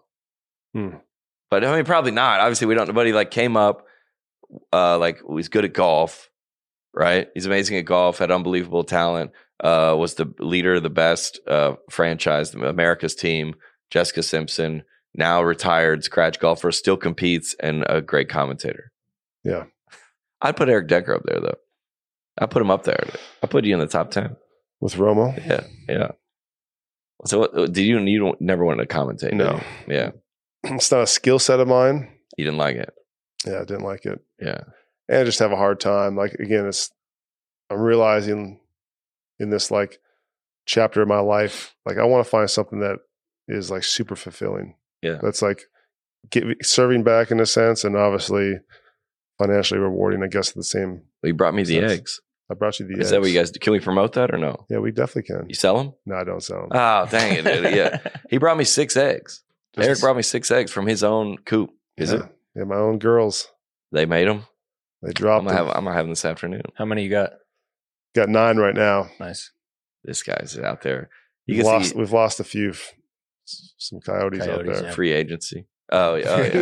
But I mean, probably not. Obviously, we don't. Nobody like came up like he's good at golf, right? He's amazing at golf, had unbelievable talent. Was the leader of the best franchise, America's team. Jessica Simpson, now retired scratch golfer, still competes, and a great commentator. Yeah, I'd put Eric Decker up there though. I put him up there. I put you in the top 10 with Romo. Yeah. So, did you never want to commentate? No. Yeah. It's not a skill set of mine. You didn't like it. Yeah, I didn't like it. Yeah, and I just have a hard time. Like again, I'm realizing in this like chapter of my life, like I want to find something that is like super fulfilling. Yeah, that's like serving back in a sense, and obviously financially rewarding, I guess, the same. Well, you brought me the eggs. I brought you the eggs. Is that what you guys do? Can we promote that or no? Yeah, we definitely can. You sell them? No, I don't sell them. Oh, dang it, dude. Yeah. He brought me 6 eggs. Eric brought me 6 eggs from his own coop. Is it? Yeah, my own girls. They made them? They dropped them. I'm going to have them this afternoon. How many you got? Got 9 right now. Nice. This guy's out there. We've lost a few. Some coyotes out there. Yeah. Free agency. Oh, yeah.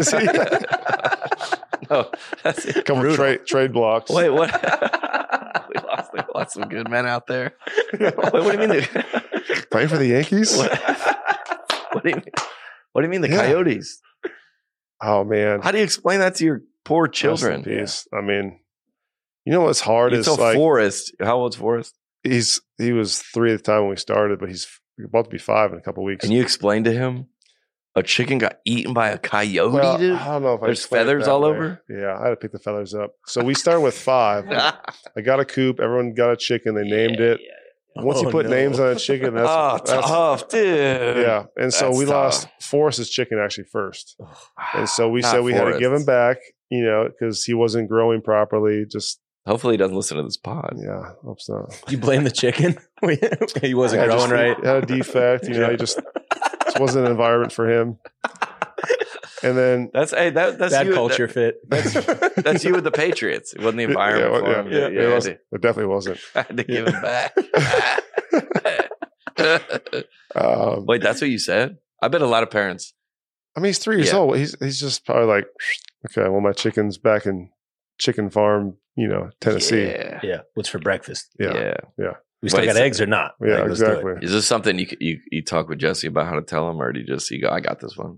No, that's it. Couple trade blocks. Wait, what? we lost some good men out there. Wait, what do you mean? Playing for the Yankees? What do you mean the Coyotes? Oh man, how do you explain that to your poor children? I mean, you know what's hard is like Forrest. How old's Forrest? He was 3 at the time when we started, but he's about to be 5 in a couple of weeks. And you explained to him a chicken got eaten by a coyote, dude? I don't know if there's feathers all over. Yeah, I had to pick the feathers up. So we started with 5. I got a coop. Everyone got a chicken. They named it. Once you put names on a chicken, that's tough, dude. Yeah, and so we lost Forrest's chicken actually first, and so we said we had to give him back, because he wasn't growing properly. Just hopefully he doesn't listen to this pod. Yeah, hope so. You blame the chicken? He wasn't growing right. He had a defect. He just wasn't an environment for him. And then that's bad you, culture fit. That's you with the Patriots. It wasn't the environment for him. It definitely wasn't. I had to give him back. Wait, that's what you said? I bet a lot of parents. I mean, he's 3 years old. He's just probably like, okay, well, my chicken's back in chicken farm, Tennessee. Yeah. What's for breakfast? Yeah. We still got eggs or not? Yeah, like, exactly. Is this something you talk with Jesse about how to tell him, or do you go, I got this one?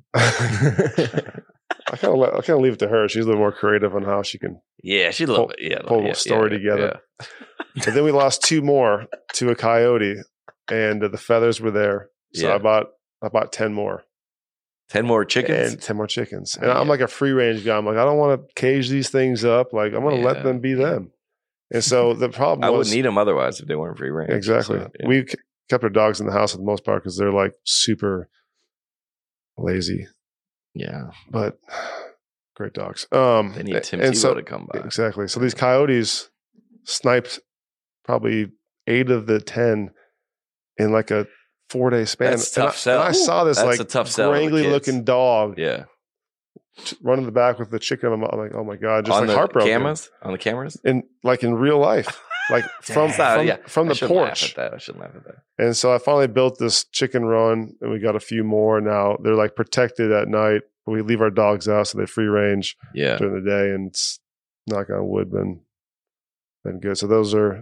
I kind of leave it to her. She's a little more creative on how she can. Yeah, she's a little bit. Pull a story together. Yeah. And then we lost 2 more to a coyote, and the feathers were there. So I bought 10 more. 10 more chickens? And 10 more chickens. And I'm like a free range guy. I'm like, I don't want to cage these things up. Like, I'm going to let them be them. And so the problem I wouldn't need them otherwise if they weren't free range. Exactly. So, we kept our dogs in the house for the most part because they're like super lazy. Yeah. But great dogs. They need Tim Tebow to come by. Exactly. So these coyotes sniped probably 8 of the 10 in like a 4-day span. That's tough sell. I saw this like grangly looking dog. Yeah. Running the back with the chicken. I'm like, oh my God. Just on like heartbroken. On the cameras? In real life. Like from the porch. I shouldn't laugh at that. And so I finally built this chicken run, and we got a few more now. They're like protected at night. We leave our dogs out so they free range during the day, and it's, knock on wood, been good. So those are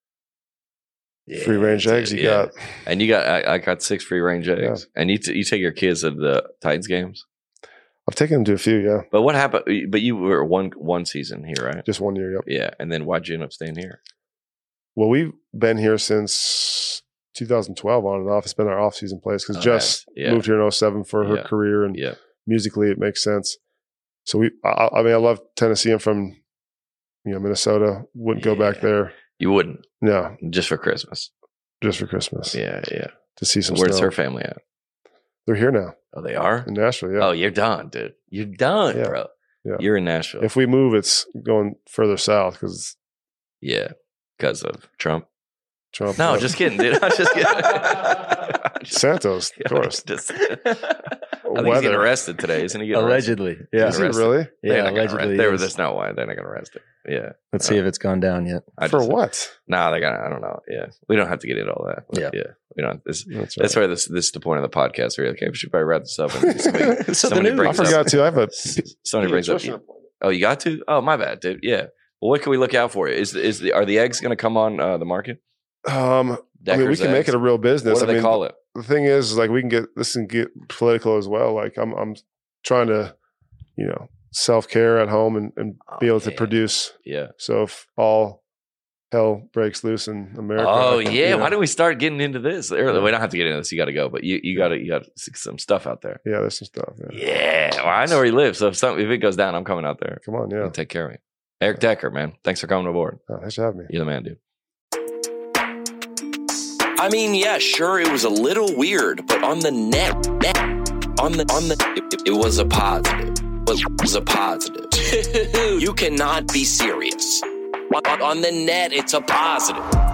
free range eggs you got. And you got I got 6 free range eggs. And you take your kids to the Titans games? I've taken them to a few, yeah. But what happened? But you were one season here, right? Just 1 year, yep. Yeah. And then why'd you end up staying here? Well, we've been here since 2012 on and off. It's been our off-season place because Jess moved here in 2007 for her career, and musically it makes sense. So I love Tennessee. I'm from Minnesota. Wouldn't go back there. You wouldn't? No. Just for Christmas. Just for Christmas. Yeah. To see some Where's snow. her family at? They're here now. Oh, they are? In Nashville, yeah. Oh, you're done, dude. You're done, bro. Yeah. You're in Nashville. If we move, it's going further south because... Yeah. Because of Trump? No, just kidding, dude. I'm just kidding. Santos, of course. I think he's getting arrested today, isn't he? Allegedly. Yeah. Is he really? Yeah, allegedly. That's not why they're not going to arrest him. Yeah. Let's see if it's gone down yet. For what? No, I don't know. Yeah. We don't have to get into all that. Yeah. We don't. That's why this is the point of the podcast. Where you're like, okay, we should probably wrap this up. And somebody brings I forgot to. I have somebody brings up. Oh, you got to? Oh, my bad, dude. Yeah. Well, what can we look out for? Are the eggs going to come on the market? I mean, we can make it a real business. What do they call it? The thing is, like, we can get political as well. Like, I'm trying to, self-care at home and be able to produce. Yeah. So if all hell breaks loose in America. Oh, why don't we start getting into this? We don't have to get into this. You got to go, but you got some stuff out there. Yeah, there's some stuff. Yeah. Well, I know where he lives. So if it goes down, I'm coming out there. Come on, yeah. Take care of me. Eric Decker, man. Thanks for coming aboard. Thanks for having me. You're the man, dude. I mean, yeah, sure, it was a little weird, but on the net, it was a positive. It was a positive. You cannot be serious. On the net, it's a positive.